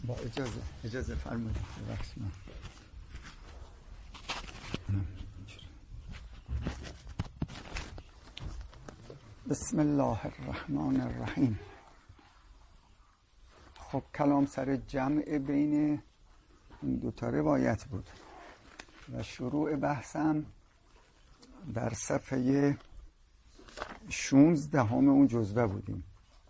با اجازه فرمایید. بسم الله الرحمن الرحیم. خب کلام سر جمع بین این دوتا روایت بود و شروع بحثم در صفحه 16 اون جزوه بودیم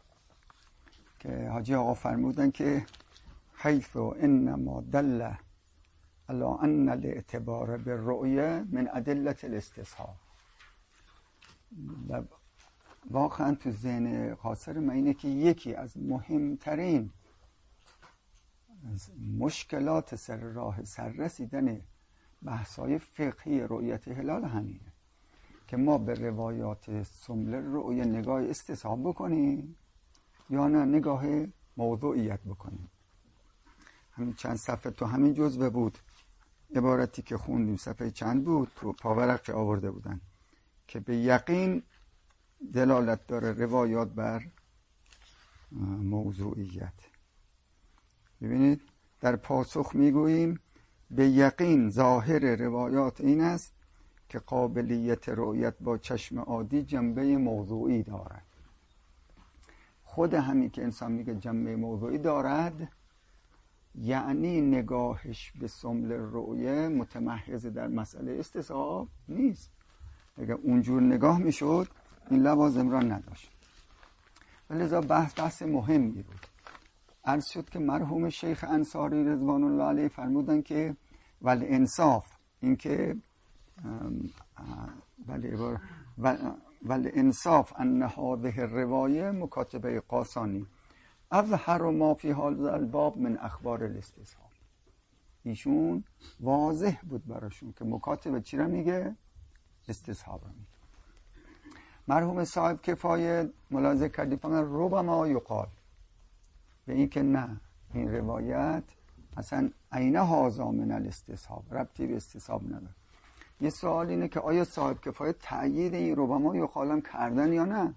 که حاجی آقا فرمودن که حیث انما دل علی ان الاعتبار بالرؤیه من ادله الاستصحاب. و واقعا تو ذهن قاصر من اینه که یکی از مهمترین مشکلات سر راه سررسیدن بحث‌های فقهی رؤیت هلال همینه که ما به روایات سمل رؤیه نگاه استصحاب بکنیم یا نه نگاه موضوعیت بکنیم. همین چند صفحه تو همین جزوه بود عبارتی که خوندیم، صفحه چند بود تو پاورق که آورده بودن که به یقین دلالت داره روایات بر موضوعیت. ببینید در پاسخ میگوییم به یقین ظاهر روایات این است که قابلیت رؤیت با چشم عادی جنبه موضوعی دارد. خود همین که انسان میگه جنبه موضوعی دارد یعنی نگاهش به سمل رؤیه متمحض در مسئله استصحاب نیست. اگر اونجور نگاه میشد این لوازم را نداشت. ولذا بحث مهمی بود. عرض شد که مرحوم شیخ انصاری رضوان الله علیه فرمودن که والانصاف، این که والانصاف ان هذه الروایه مکاتبه قاسانی اظهر ما فی هذا الباب من اخبار الاستصحاب. ایشون واضح بود براشون که مکاتبه چی را میگه؟ استصحاب را میگه. مرحوم صاحب کفایه ملاحظه کردی فرمودن ربما یقال، به این که نه این روایت اصلا عین هذا من الاستصحاب، ربطی به استصحاب نداره. یه سوال اینه که آیا صاحب کفایه تأیید این ربما یقال هم کردن یا نه؟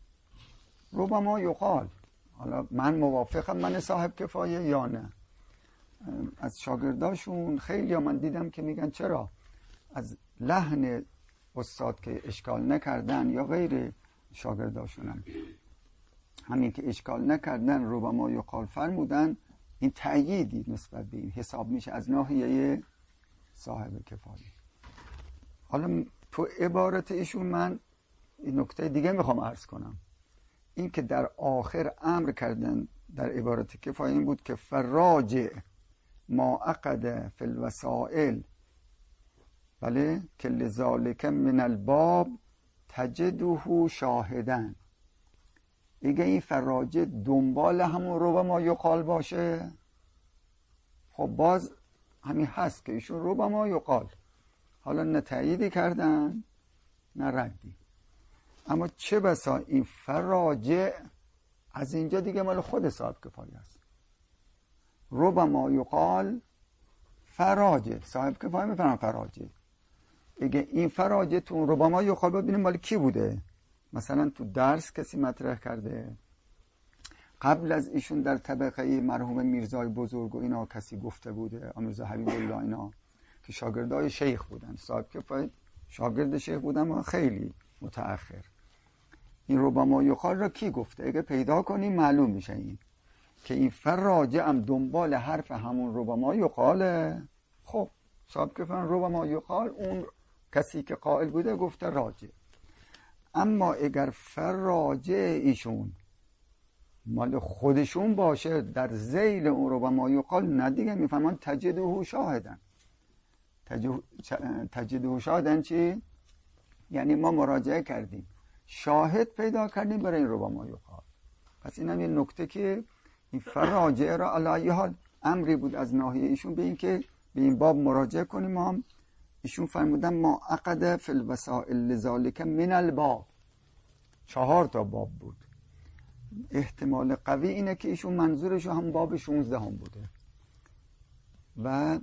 ربما یقال، حالا من موافقم من صاحب کفایه یا نه. از شاگرداشون خیلی ها من دیدم که میگن چرا از لحن استاد که اشکال نکردن یا غیر شاگرداشونم همین که اشکال نکردن ربما یقال فرمودن، این تأییدی نسبت به این حساب میشه از ناحیه صاحب کفایه. حالا تو عبارت ایشون من این نکته دیگه میخوام عرض کنم، این که در آخر امر کردن در عبارت کفایه این بود که فراجع ما عقد فی الوسائل، بله، که لذالک من الباب تجده شاهدن. دیگه این فراجع دنبال همون ربما یقال باشه، خب باز همین هست که ایشون ربما یقال، حالا نه تأییدی کردن نه ردی. اما چه بسا این فراجع از اینجا دیگه مال خود صاحب کفایه است. ربما یقال فراجع، صاحب کفایه میفرمان فراجع. دیگه این فراجع تو ربما یقال ببینیم مال کی بوده. مثلا تو درس کسی مطرح کرده، قبل از ایشون در طبقه مرحوم میرزای بزرگ و اینا کسی گفته بوده، میرزا حبیب الله اینا که شاگردای شیخ بودن، صاحب کفایه شاگرد شیخ بودن و خیلی متأخر. این ربما یقال را کی گفته؟ اگه پیدا کنیم معلوم میشه این که این فراجع هم دنبال حرف همون ربما یقاله. خب صاحب کفایه ربما یقال اون کسی که قائل بوده گفته راجع. اما اگر فراجع ایشون مال خودشون باشه در ذیل اون ربما یقال، نه دیگه میفهمن تجده شاهدن. تجده شاهدن چی؟ یعنی ما مراجعه کردیم شاهد پیدا کردیم برای این ربما یقال. پس این هم یه نکته که این فراجع را علی حال امری بود از ناحیه ایشون به این که به این باب مراجعه کنیم. ما هم ایشون فرمودن ما عقد فی الوسائل لذالک من الباب، 4 تا باب بود. احتمال قوی اینه که ایشون منظورش هم باب 16 هم بوده. و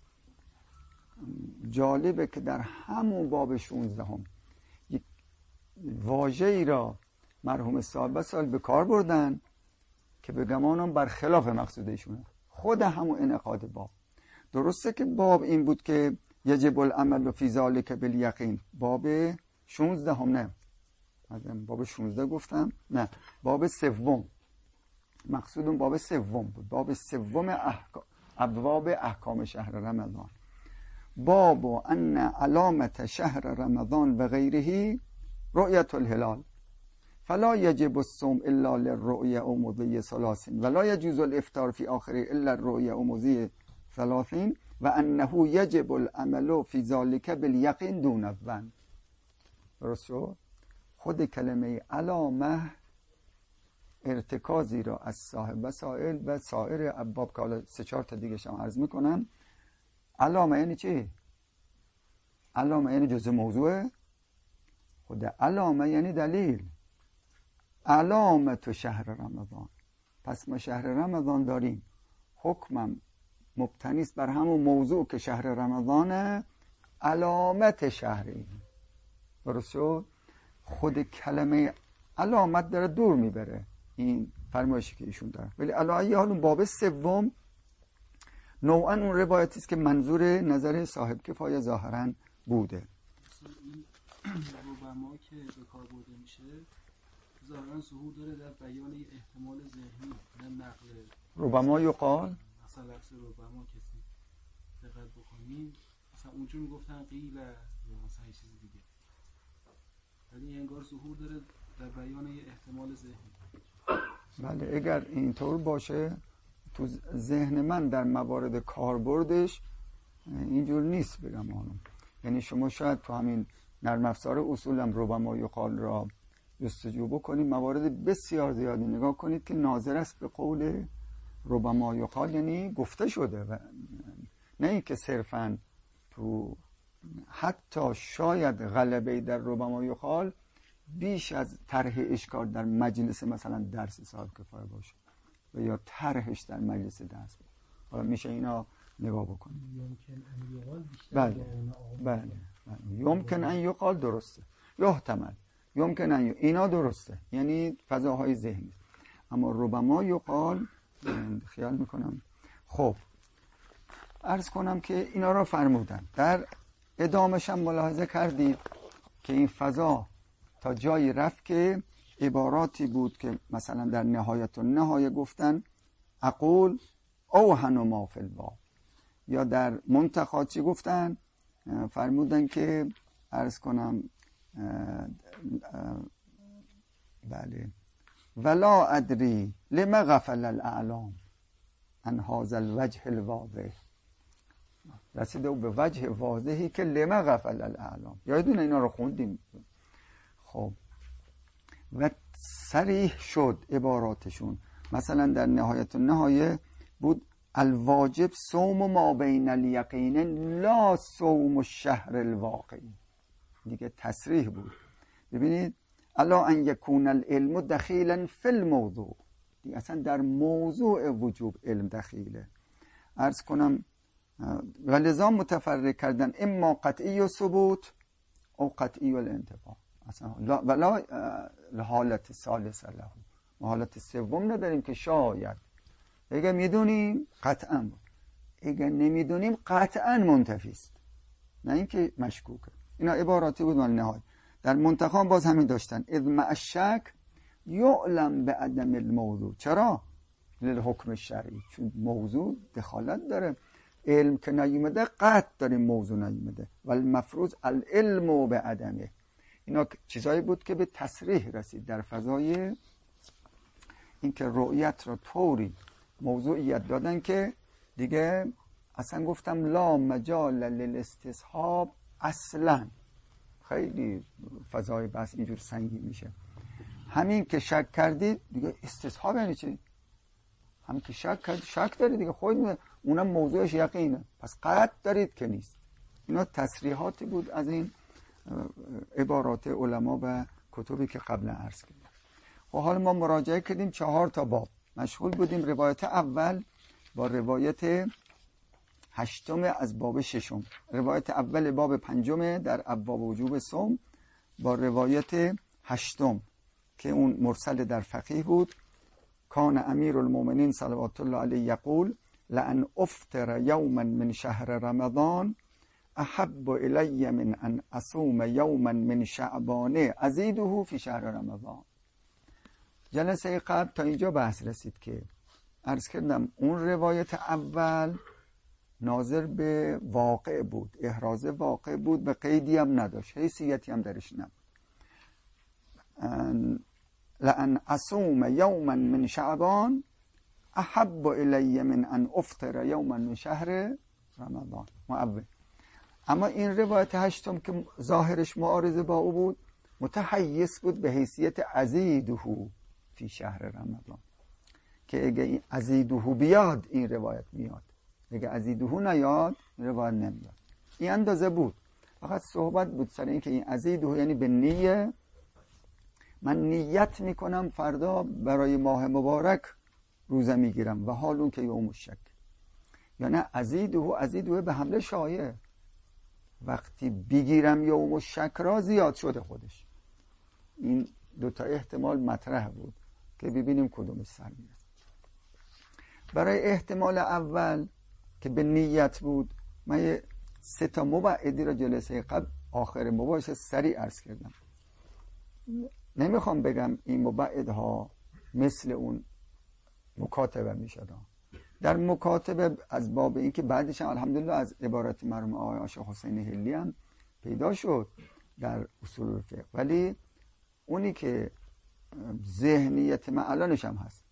جالبه که در همون باب 16 هم یک واژه‌ای را مرحوم صاحب سال به کار بردن که به گمانم برخلاف مقصود ایشونه. خود همون انعقاد باب. درسته که باب این بود که یجب العمل فی ذلک بالیقین، باب 16 هم نه، باب 16 گفتم نه، باب سوم، مقصودم باب سوم بود، باب سوم ابواب احکام شهر رمضان. باب ان علامت شهر رمضان و غیره رؤیت الهلال فلا یجب الصوم الا للرؤیه او مضی 30 ولا یجوز الافطار فی آخره الا الرؤیه او مضی 30 و انه یجب العمل فی ذلک بالیقین دون الظن. درست شد؟ خود کلمه علامه ارتکازی را از صاحب وسائل و سایر ابواب که حالا 3-4 تا دیگه شما عرض میکنم. علامه یعنی چی؟ علامه یعنی جزء موضوع. خود علامه یعنی دلیل. علامت شهر رمضان، پس ما شهر رمضان داریم، حکمم مبتنی است بر همون موضوع که شهر رمضانه، علامت شهری. درست شد؟ خود کلمه علامت داره دور میبره این فرمایشی که ایشون داره. ولی علاوه حال باب سوم نوعا اون روایتی است که منظور نظر صاحب کفایه ظاهرا بوده. ربما که به کار برده میشه ظاهرا ظهور داره در بیان احتمال ذهنی، نه نقل. ربما یقال، مثلا لفظ ربما کسی دقت بکنیم مثلا اونجا میگفتن قیل یا مثلا چیز دیگه، ولی انگار ظهور داره در بیان احتمال ذهنی. بله اگر اینطور باشه تو ذهن من در موارد کاربردش اینجور نیست بگم آنم. یعنی شما شاید تو همین نرم افزار اصولم ربما یقال را جستجو بکنید، موارد بسیار زیادی نگاه کنید که ناظر است به قول ربما یقال، یعنی گفته شده و نه اینکه صرفاً تو حتی شاید غلبه در ربما یقال بیش از طرح اشکال در مجلس مثلا درس صاحب کفایه باشه و یا طرحش در مجلس درس. حالا میشه اینا نگاه بکنید. یمکن ان یقال بیشتر. بله یمکن ان یقال درسته، یحتمل یمکن ان اینا درسته، یعنی فضاهای ذهنی. اما ربما یقال خیال میکنم. خب عرض کنم که اینا را فرمودن. در ادامهش هم ملاحظه کردید که این فضا تا جایی رفت که عباراتی بود که مثلا در نهایت و نهایه گفتن اقول اوهن ما فی الباب، یا در منتخا چی گفتن؟ فرمودن که عرض کنم بله ولا ادری لما غفل الاعلام عن هذا الوجه الواضح. رسیده به وجه واضحی که لما غفل الاعلام، یادتونه اینا رو خوندیم. خب و صریح شد عباراتشون. مثلا در نهایت النهایه بود الواجب صوم ما بین الیقین لا صوم الشهر الواقعی، دیگه تصریح بود. ببینید الا ان یکون العلم دخیلا فی الموضوع، دیگه اصلا در موضوع وجوب علم دخیله. عرض کنم و لذا متفرق کردن اما قطعی و ثبوت او قطعی و الانتفاع، اصلا ولا حالت ثالث له، حالت سوم نداریم که شاید اگر میدونیم قطعا، اگر نمیدونیم قطعا منتفی است، نه اینکه مشکوکه. اینا عباراتی بود مال نهایی. در منتخب باز همین داشتن اذ مع الشک یعلم بعدم الموضوع. چرا؟ للحکم الشرعی، چون موضوع دخالت داره. علم که نیومده قطع داریم موضوع نیومده و المفروض العلم بعدمه. اینا چیزایی بود که به تصریح رسید در فضای اینکه رؤیت را طوری موضوعیت دادن که دیگه اصلا گفتم لا مجال للاستصحاب اصلا. خیلی فضای بس اینجور سنگین میشه. همین که شک کردید دیگه استصحاب یعنی چی؟ همین که شک کردید شک دارید دیگه، خود اونم موضوعش یقینه، پس قطع دارید که نیست. اینا تصریحاتی بود از این عبارات علما و کتبی که قبلا عرض کردم. و حالا ما مراجعه کردیم 4 تا باب، مشغول بودیم روایت اول با روایت 8 از باب 6، روایت اول باب 5 در ابواب وجوب صوم با روایت 8 که اون مرسل در فقیه بود. کان امیر المؤمنین صلوات الله علیه یقول لأن افطر یوما من شهر رمضان احب الی من ان اصوم یوما من شعبان ازیده فی شهر رمضان. جلسه قبل تا اینجا بحث رسید که عرض کردم اون روایت اول ناظر به واقع بود، احراز واقع بود، به قیدی هم نداشت، حیثیتی هم درش نبود. لأن اصوم یوما من شعبان احب الی من ان افطر یوما من شهر رمضان معول. اما این روایت هشتم که ظاهرش معارضه با او بود متحیز بود به حیثیت ازیده فی شهر رمضان، که اگه این ازیده بیاد این روایت میاد، اگه ازیده نیاد این روایت نمیاد. این اندازه بود، فقط صحبت بود سر این که این ازیده یعنی به نیه، من نیت میکنم فردا برای ماه مبارک روزه میگیرم و حال اون که یوم الشک، یعنی ازیده به حمله شایع، وقتی بگیرم یوم الشک را زیاد شده خودش. این دوتا احتمال مطرح بود که ببینیم کدومش سر میره. برای احتمال اول که به نیت بود من 3 مبعدی را جلسه قبل آخر مباحثه سریع عرض کردم. نمیخوام بگم این مبعدها مثل اون مکاتبه میشد. در مکاتبه از باب این که بعدش هم الحمدلله از عبارت مرحوم آقای عاشق حسین حلی هم پیدا شد در اصول الفقه، ولی اونی که ذهنیت من الانش هم هست،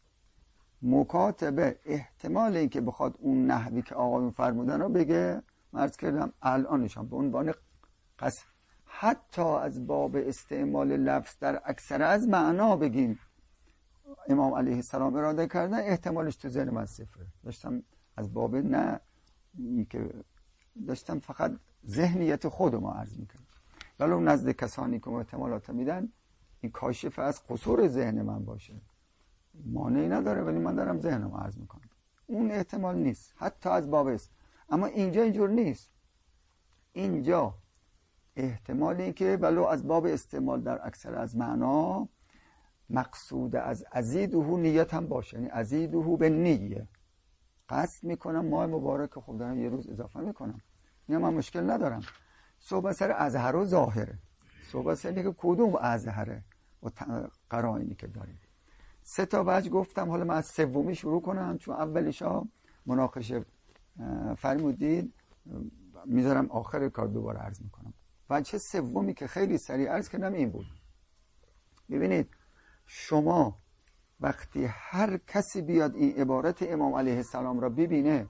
مکاتبه احتمال این که بخواد اون نحوی که آقایون فرمودن رو بگه، عرض کردم الانش هم به عنوان قصد حتی از باب استعمال لفظ در اکثر از معنا بگیم امام علیه السلام اراده کردن، احتمالش تو ذهن من صفره. داشتم از باب نه که داشتم فقط ذهنیت خودم عرض میکنم، ولی نزد کسانی که احتمالات میدن این کاشف از قصور ذهن من باشه مانعی نداره، ولی من دارم ذهنم عرض میکنم. اون احتمال نیست حتی از باب است. اما اینجا اینجور نیست. اینجا احتمال این که ولو از باب استعمال در اکثر از معنا مقصود از ازیده نیت هم باشه، یعنی ازیده به نیه، قصد میکنم ماه مبارک خب دارم یه روز اضافه میکنم، این من مشکل ندارم. صحبت سر اظهر و ظاهره، صحبت سر اینه که کدوم اظهره و قرائنی که داریم. 3 وجه گفتم، حالا من از سومی شروع کنم چون اولیش ها مناقشه فرمودید، میذارم آخر کار دوباره عرض میکنم. وجه سومی که خیلی سریع عرض کردم این بود. ببینید شما وقتی هر کسی بیاد این عبارت امام علیه السلام را ببینه،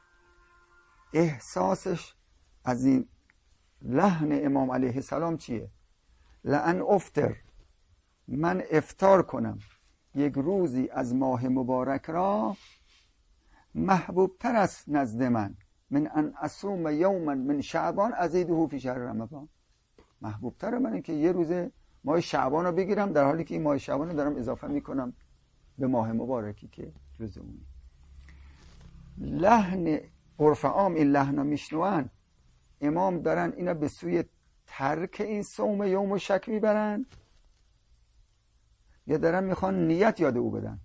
احساسش از این لحن امام علیه السلام چیه؟ لأن افطر، من افطار کنم یک روزی از ماه مبارک را محبوب تر است نزد من ان اصوم یوما من شعبان ازیده فی شهر رمضان. محبوب تر من که یه روز ماه شعبان رو بگیرم در حالی که این ماه شعبان رو دارم اضافه میکنم به ماه مبارکی که جز اونی. لحن عرف عام این لحن میشنون، امام دارن اینا به سوی ترک این صوم یوم الشک میبرن یا دارن میخوان نیت یاد او بدن؟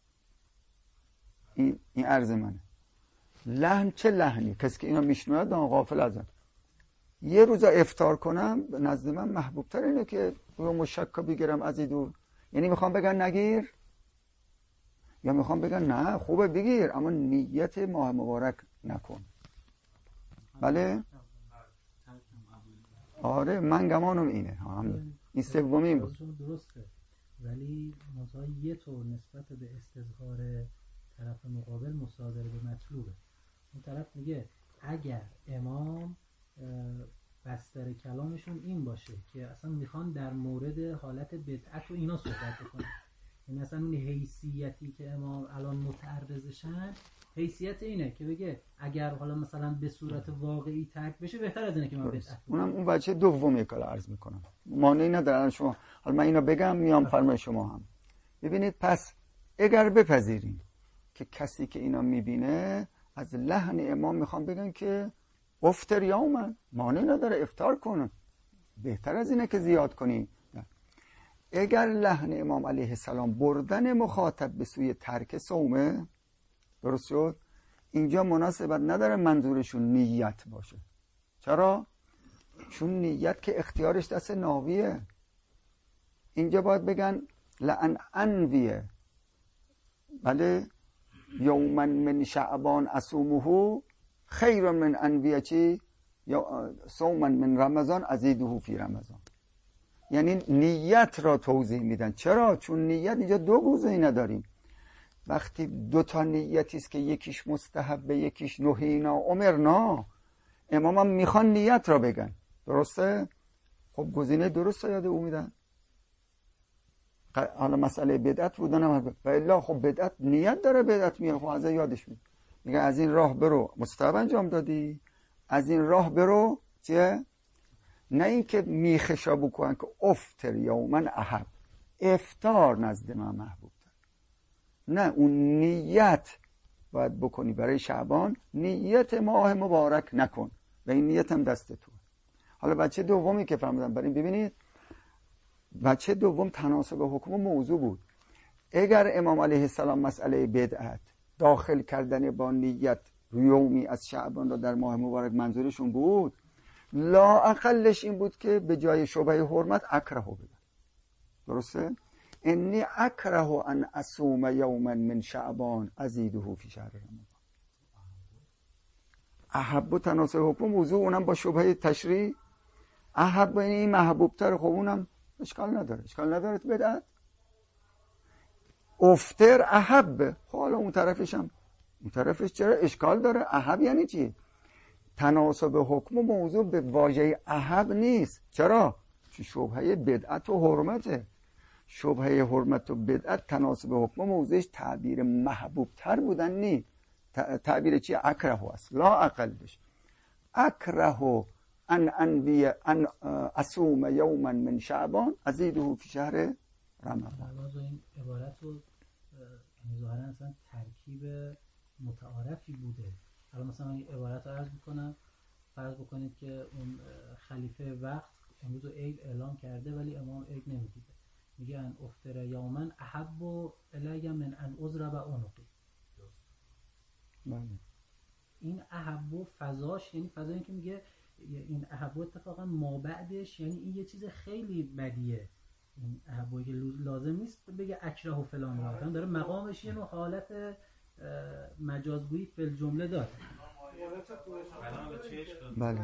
این عرض منه. لحن چه لحنی؟ کسی که اینا میشنوه دان غافل ازن. یه روزا افطار کنم نزد من محبوب تر اینه که یوم الشک بگیرم از دور. یعنی میخوام بگن نگیر یا میخوام بگن نه خوبه بگیر اما نیت ماه مبارک نکن؟ بله؟ آره من گمانم اینه. این سومی بود. درسته، ولی مثلا یه طور نسبت به استظهار طرف مقابل مصادره به مطلوبه. اون طرف میگه اگر امام بستر کلامشون این باشه که اصلا میخوان در مورد حالت بدعت و اینا صحبت کنن، یعنی اصلا اون حیثیتی که امام الان متعرضشن حیثیت اینه که بگه اگر حالا مثلا به صورت واقعی ترک بشه بهتر از اینه که من بدعت اونم اون بچه دومی که عرض میکنم مانعی نداره. شما حالا من اینو بگم میام فرمای شما هم ببینید. پس اگر بپذیریم که کسی که اینا میبینه از لحن امام میخوام بگن که افطر یوما، مانعی نداره افطار کنن، بهتر از اینه که زیاد کنی. اگر لحن امام علیه السلام بردن مخاطب به سوی ترک صومه، درست شد، اینجا مناسبت نداره منظورشون نیت باشه. چرا؟ چون نیت که اختیارش دست ناویه. اینجا باید بگن لأن انویه، بله، یوما من شعبان اصومه خیر من انویه چی؟ یا صوما من رمضان ازیده فی رمضان. یعنی نیت را توضیح میدن. چرا؟ چون نیت اینجا دو گزینه نداریم. وقتی دو تا نیتی است که یکیش مستحب یکیش نهینا امرنا، امام هم میخوان نیت را بگن، درسته؟ خب گزینه درست یاد او میدن. حالا مسئله بدعت بودن هم و الا خب بدعت نیت داره، بدعت میاد خب از یادش میاد، میگه از این راه برو مستحب انجام دادی، از این راه برو چیه؟ نه اینکه میخشا بکنن که افطر یوما احب، افطار نزد من محبوب تر. نه، اون نیت باید بکنی برای شعبان، نیت ماه مبارک نکن و این نیت هم دست تو. حالا بچه دومی که فهمیدم، بریم ببینید بچه دوم تناسب حکم موضوع بود. اگر امام علیه السلام مسئله بدعت داخل کردن با نیت یومی از شعبان را در ماه مبارک منظورشون بود، لا اقلش این بود که به جای شبهه حرمت اکرهو بگن. درسته؟ انی اکره ان اصوم یوما من شعبان ازیده فی شهر رمضان. احب تناسب حکم موضوع، اونم با شبهه تشریع. احب این محبوب تر، خب اونم اشکال نداره. اشکال نداره بدعت. افطر احب، خب حالا اون طرفش هم، اون طرفش چرا اشکال داره؟ احب یعنی چی؟ تناسب حکم و موضوع به واژه احب نیست. چرا؟ چون شبهه بدعت و حرمته. شبهه حرمت و بدعت تناسب حکم و موضوعش تعبیر محبوب تر بودن نی. تعبیر چی؟ اکره است، لا اقلش. اکره ان انوی ان اصوم یوما من شعبان ازیده فی شهر رمضان. باز این عبارت رو ظاهرا اصلا ترکیب متعارفی بوده. حالا مثلا این عبارت رو عرض میکنم، فرض بکنید که اون خلیفه وقت امروز عید اعلام کرده ولی امام عید نمیگیره، میگه ان افطر یوما احب الی من ان اضرب عنقی. این احب فضاش یعنی فضایی که میگه این احب اتفاقا ما بعدش یعنی این یه چیز خیلی بدیه. این احبایی که لازم نیست بگه اکره و فلان را، داره مقامش یه نوع حالت مجازگویی فی الجمله داره. بله.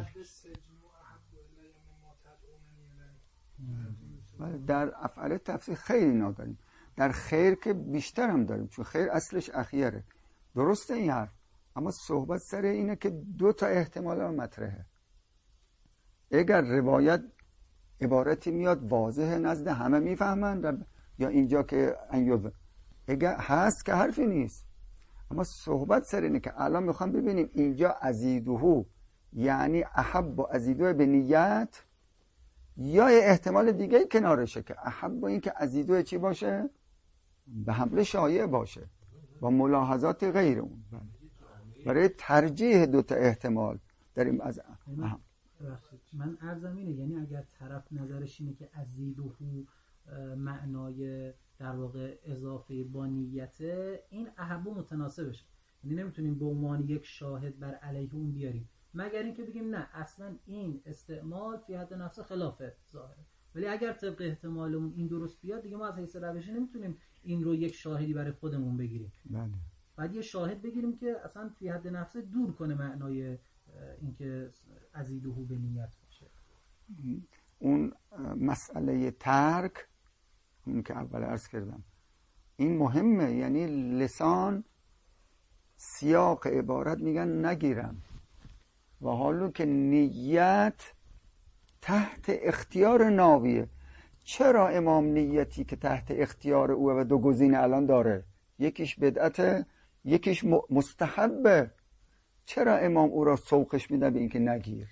در افعال تفسیر خیلی نداریم، در خیر که بیشتر هم داریم، چون خیر اصلش اخیره. درسته این حرف، اما صحبت سر اینه که دو تا احتمال هم مطرحه. اگر روایت عبارتی میاد واضحه نزد همه میفهمن، یا اینجا که اگر هست که حرفی نیست، اما صحبت سر اینه که الان میخوام ببینیم اینجا ازیدوهو یعنی احب و ازیدوه به نیت، یا احتمال دیگه کنارشه که احب با این که ازیدوه چی باشه؟ به حمل شایع باشه با ملاحظات غیر اون. برای ترجیح دوتا احتمال داریم از من عرضم اینه، یعنی اگر طرف نظرش اینه که ازیدوهو معنای در واقع اضافه با نیته، این احبو متناسبشه، یعنی نمیتونیم به عنوان یک شاهد بر علیه اون بیاریم، مگر اینکه بگیم نه اصلا این استعمال فی حد نفس خلافه ظاهره. ولی اگر طبق احتمالمون این درست بیاد دیگه ما از حیث روشی نمیتونیم این رو یک شاهدی برای خودمون بگیریم. بله. بعد یه شاهد بگیریم که اصلا فی حد نفس دور کنه معنای اینکه ازیدوهو به نیت باشه. اون مسئله ترک، اون که اول عرض کردم، این مهمه. یعنی لسان سیاق عبارت میگن نگیرم، و حالا که نیت تحت اختیار ناویه. چرا امام نیتی که تحت اختیار او و دو گزینه الان داره، یکیش بدعته یکیش مستحبه، چرا امام او را سوقش میده به اینکه نگیر؟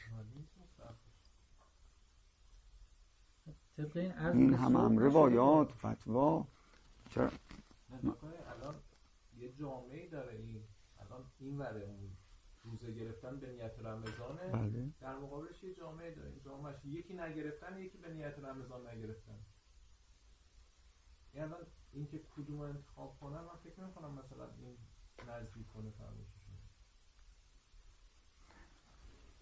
این هم روایات فتوا. چرا الان یه جامعه داره، این وره اون روزه گرفتن به نیت رمضانه. بله. در مقابلش یه جامعه داره، این جامعهش یکی نگرفتن یکی به نیت رمضان نگرفتن. یعنی این که کدوم انتخاب کنم، من فکر نمی‌کنم مثلا این نزدیک کنه فرمایششون.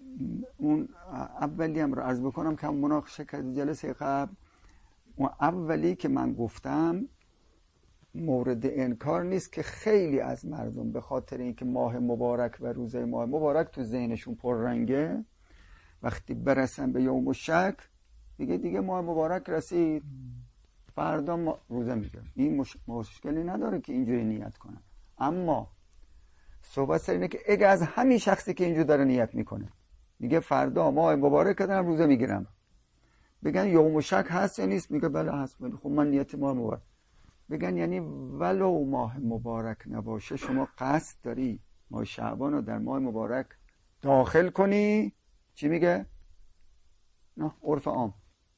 اون اولی هم رو عرض بکنم که هم مناقشه کرد جلسه قبل. اون اولی که من گفتم مورد انکار نیست که خیلی از مردم به خاطر اینکه ماه مبارک و روزه ماه مبارک تو ذهنشون پررنگه، وقتی برسن به یوم الشک دیگه ماه مبارک رسید، فردا ما روزه میگیرم. این مشکلی نداره که اینجوری نیت کنن. اما صحبت سر اینه که اگه از همین شخصی که اینجور داره نیت میکنه میگه فردا ماه مبارک دارم روزه میگیرم، بگن یوم الشک هست یا نیست؟ میگه بله هست. خب من نیت ماه مبارک. بگن یعنی ولو ماه مبارک نباشه شما قصد داری ماه شعبان رو در ماه مبارک داخل کنی؟ چی میگه؟ نه، عرف عام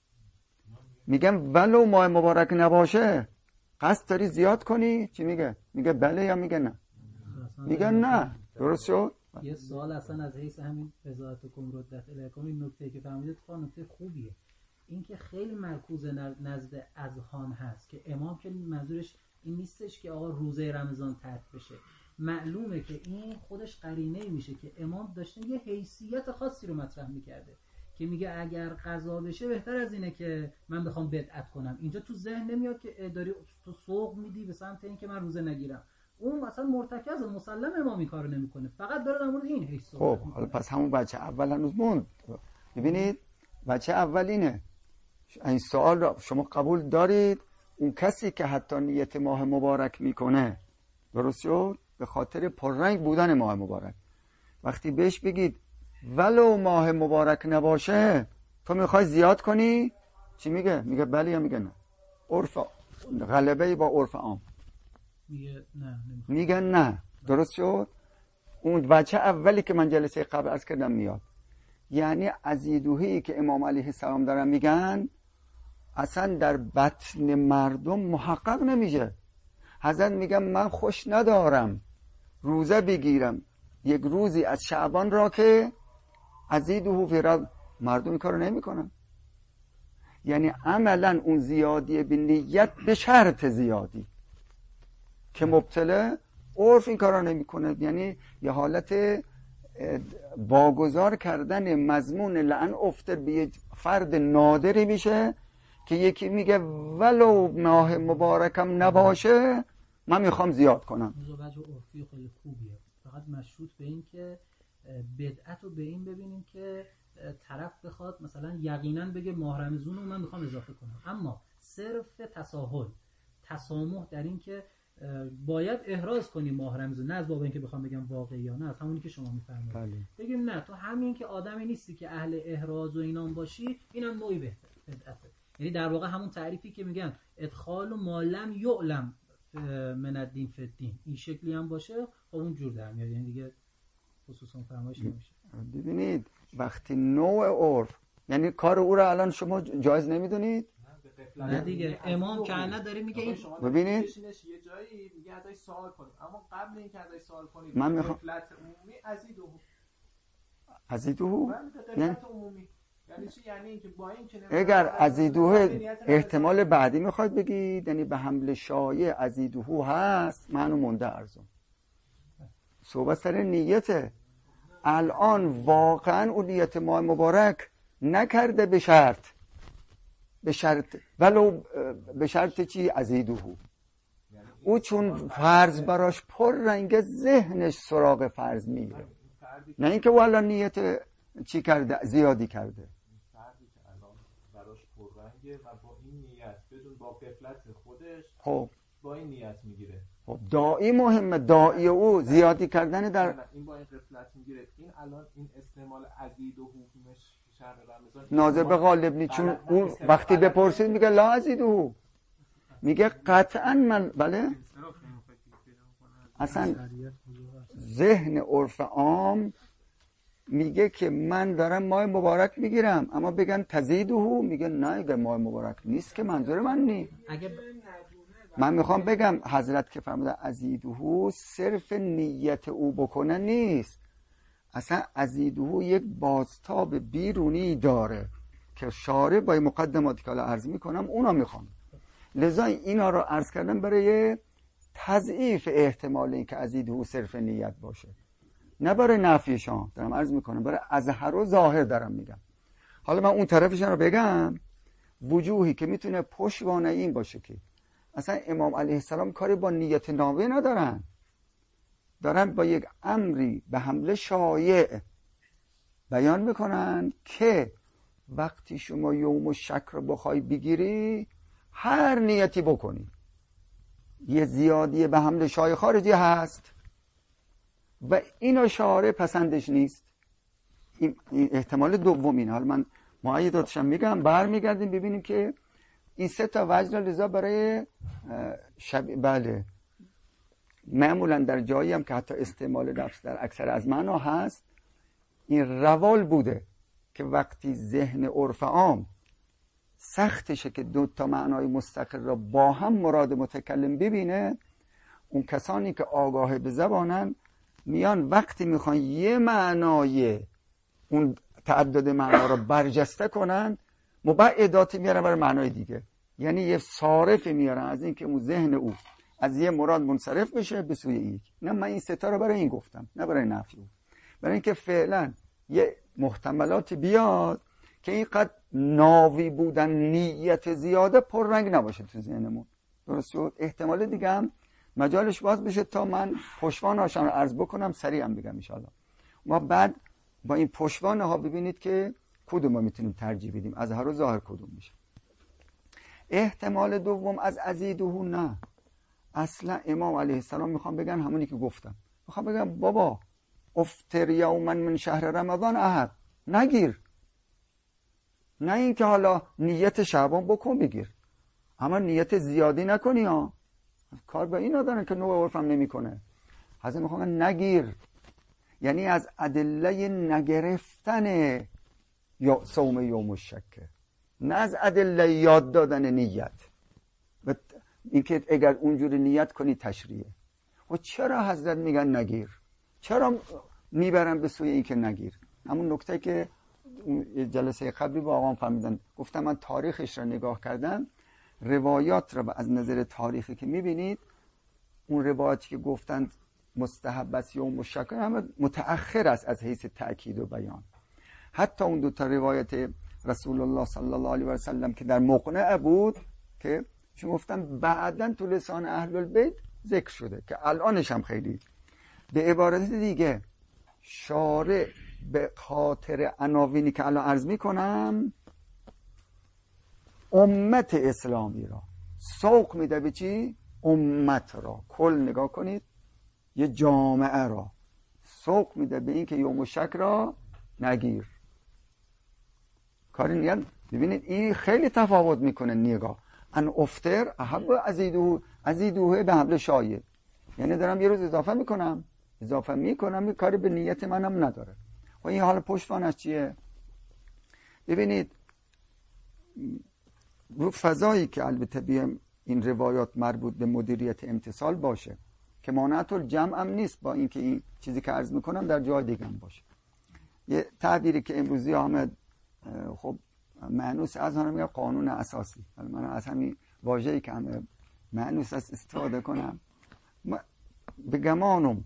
میگن ولو ماه مبارک نباشه قصد داری زیاد کنی؟ چی میگه؟ میگه بله یا میگه نه؟ میگه نه. درست شد؟ یه سوال اصلا از حیث همین رضایتکم ردت الیکم، این نکته که فهمیدید خب نکته خوبیه. این که خیلی مرکوز نزد اذهان هست که امام که منظورش این نیستش که آقا روزه رمضان ترک بشه. معلومه که این خودش قرینه میشه که امام داشته یه حیثیت خاصی رو مطرح میکرده که میگه اگر قضا بشه بهتر از اینه که من بخوام بدعت کنم. اینجا تو ذهن نمیاد که داری تو سوق میدی به سمت این که من روزه نگیرم. اون مثلا مرتکز مسلم امام این کارو نمیکنه، فقط داره در مورد این حیث صحبت خب حالا پس همون بچه اول هنوز موند. ببینید بچه اول اینه، این سوال را شما قبول دارید اون کسی که حتی نیت ماه مبارک میکنه، درست شد، به خاطر پررنگ بودن ماه مبارک، وقتی بهش بگید ولو ماه مبارک نباشه تو میخوای زیاد کنی؟ چی میگه؟ میگه بله یا میگه نه؟ عرف غلبه با عرف عام میگه نه. میگه نه. درست شد؟ اون بچه اولی که من جلسه قبل عرض کردم میاد. یعنی ازیدوهی که امام علیه السلام دارن میگن اصلا در بطن مردم محقق نمیشه. حضرت میگن من خوش ندارم روزه بگیرم یک روزی از شعبان را که ازیدوه فی رب، مردم این کارو نمیکنن. یعنی عملا اون زیادی به نیت به شرط زیادی که مبتله عرف این کارا نمیکنه. یعنی یه حالت واگذار کردن مضمون لعن افته به یه فرد نادری میشه که یکی میگه ولو ماه مبارکم نباشه من میخوام زیاد کنم. وجه عرفی خیلی خوبیه، فقط مشروط به این که بدعت رو به این ببینیم که طرف بخواد مثلا یقینا بگه ماه رمضان رو من میخوام اضافه کنم، اما صرف تساهل تسامح در این که باید احراز کنیم ماه رمضان، نه از باب اینکه بخوام بگم واقعی یا نه، از همونی که شما میفرمایید بگیم نه تو همین که آدمی نیستی که اهل احراز و اینام باشی، اینم نوعی بدعته. یعنی در واقع همون تعریفی که میگن ادخال و ما لم یعلم من الدین فی الدین، این شکلی هم باشه خب اون جور در میاد. یعنی دیگه خصوصا فرمایش نمیشه. ببینید وقتی نوع عرف، یعنی کار او را الان شما جایز نمیدونید؟ نه دیگه امام که الان داره میگه این ببینید یه جایی میگه ازش سوال کنیم، اما قبل اینکه ازش سوال کنیم من میخوام غفلت عمومی ازیدوه یعنی عمومی یعنی چی؟ یعنی اینکه با اینکه اگر ازیدوه احتمال بعدی میخواید بگید، یعنی به حمل شایع ازیدوه هست، منو مونده ارزم. صحبت سر نیته. الان واقعا اون نیت ماه مبارک نکرده به شرط ولو به شرط چی؟ ازیدوه. او چون فرض براش پر رنگ ذهنش سراغ فرض میره، نه اینکه والا نیت چی کرده زیادی کرده. فردی که الان براش پررنگه و با این نیت بدون با غفلت خودش خب با این نیت میگیره. خب داعی مهمه، داعی او زیادی کردن در این با این غفلت میگیره. این الان این استعمال عزید و حکمش شهر رمضان ناظر به غالب نی، چون اون وقتی بپرسید میگه لا عزیدو، میگه قطعا من بله. اصلا ذهن عرف عام میگه که من دارم ماه مبارک میگیرم، اما بگن تزیدو، میگه نه اگه ماه مبارک نیست که منظور من نی. من میخوام بگم حضرت که فرمودن ازیدو صرف نیت او بکنه نیست، اصلا ازیدو یک بازتاب بیرونی داره که شارع با مقدماتی که الان عرض میکنم اونا میخوام. لذا اینا رو عرض کردم برای تضعیف احتمال این که ازیدو صرف نیت باشه. نه برای نفیشان دارم عرض میکنم، برای اظهر و ظاهر دارم میگم. حالا من اون طرفشان رو بگم، وجوهی که میتونه پشتوانه این باشه که اصلا امام علیه السلام کاری با نیت ناوی ندارن، دارن با یک امری به حمله شایع بیان میکنن که وقتی شما یوم الشک رو بخوای بگیری هر نیتی بکنی، یه زیادی به حمله شایع خارجی هست و اینو شارع پسندش نیست. این احتمال دوم اینه. حالا من معیداتشم میگم، برمیگردیم ببینیم که این سه تا وجه لذا برای بله معمولا در جایی هم که حتی استعمال لفظ در اکثر از معنا هست، این روال بوده که وقتی ذهن عرف عام سختشه که دو تا معنای مستقل را با هم مراد متکلم ببینه، اون کسانی که آگاه به زبانن میان وقتی میخوان یه معنای اون تعدد معنا را برجسته کنن مبعداتی میارن برای معنای دیگه، یعنی یه صارف میارن از این که اون ذهن او از یه مراد منصرف بشه به سوی یک. نه من این ستا رو برای این گفتم، نه برای نفی او، برای اینکه فعلا یه محتملاتی بیاد که اینقدر ناوی بودن نیت زیاده پررنگ نباشه تو ذهنمون. درست شد؟ احتمال دیگه هم مجالش باز بشه تا من پشتوان هاشم رو عرض بکنم، سریع هم بگم انشاءالله. ما بعد با این پشتوانه ها ببینید که کدوم ما میتونیم ترجیح بدیم، اظهر و ظاهر کدوم میشه. احتمال دوم از ازیدوه، نه اصلا امام علیه السلام میخوام بگن همونی که گفتم، میخوام بگم بابا افطر یوما من شهر رمضان احد، نگیر، نه اینکه حالا نیت شعبان بکن بگیر، اما نیت زیادی نکنی ها. کار به این ندارن که نوع عرفم نمیکنه. حضرت میخوام نگیر، یعنی از ادله نگرفتن یا صوم یوم الشک، نه از ادله یاد دادن نیت. و اینکه اگر اونجوری نیت کنی تشریعه. و چرا حضرت میگن نگیر؟ چرا میبرن به سوی اینکه نگیر؟ همون نکته که جلسه قبلی با آقام فهمیدن، گفتم من تاریخش را نگاه کردم، روایات را از نظر تاریخی که میبینید، اون روایاتی که گفتند مستحب است یوم الشک همه متأخر است از حیث تأکید و بیان. حتی اون دو تا روایت رسول الله صلی الله علیه و سلم که در مقنع بود که چون گفتن بعداً تو لسان اهل البیت ذکر شده که الانش هم خیلی به عبارت دیگه شارع به خاطر عناوینی که الان عرض میکنم امت اسلامی را سوق میده به چی؟ امت را کل نگاه کنید، یه جامعه را سوق میده به این که یوم الشک را نگیر. کاری نیست. ببینید این خیلی تفاوت میکنه نگاه. ان افطر احب ازیدوه به حمل شایع، یعنی دارم یه روز اضافه میکنم یه کاری به نیت منم نداره. و این حال پشتوانش چیه؟ ببینید رو فضایی که البته بیم این روایات مربوط به مدیریت امتصال باشه که مانعت الجمع هم نیست، با اینکه این چیزی که عرض میکنم در جای دیگه هم باشه. یه تعبیری که امروزی آمد خب معنوس از آن میگه قانون اساسی، من از همین واژه‌ای که همه معنوس است استفاده کنم. به گمانم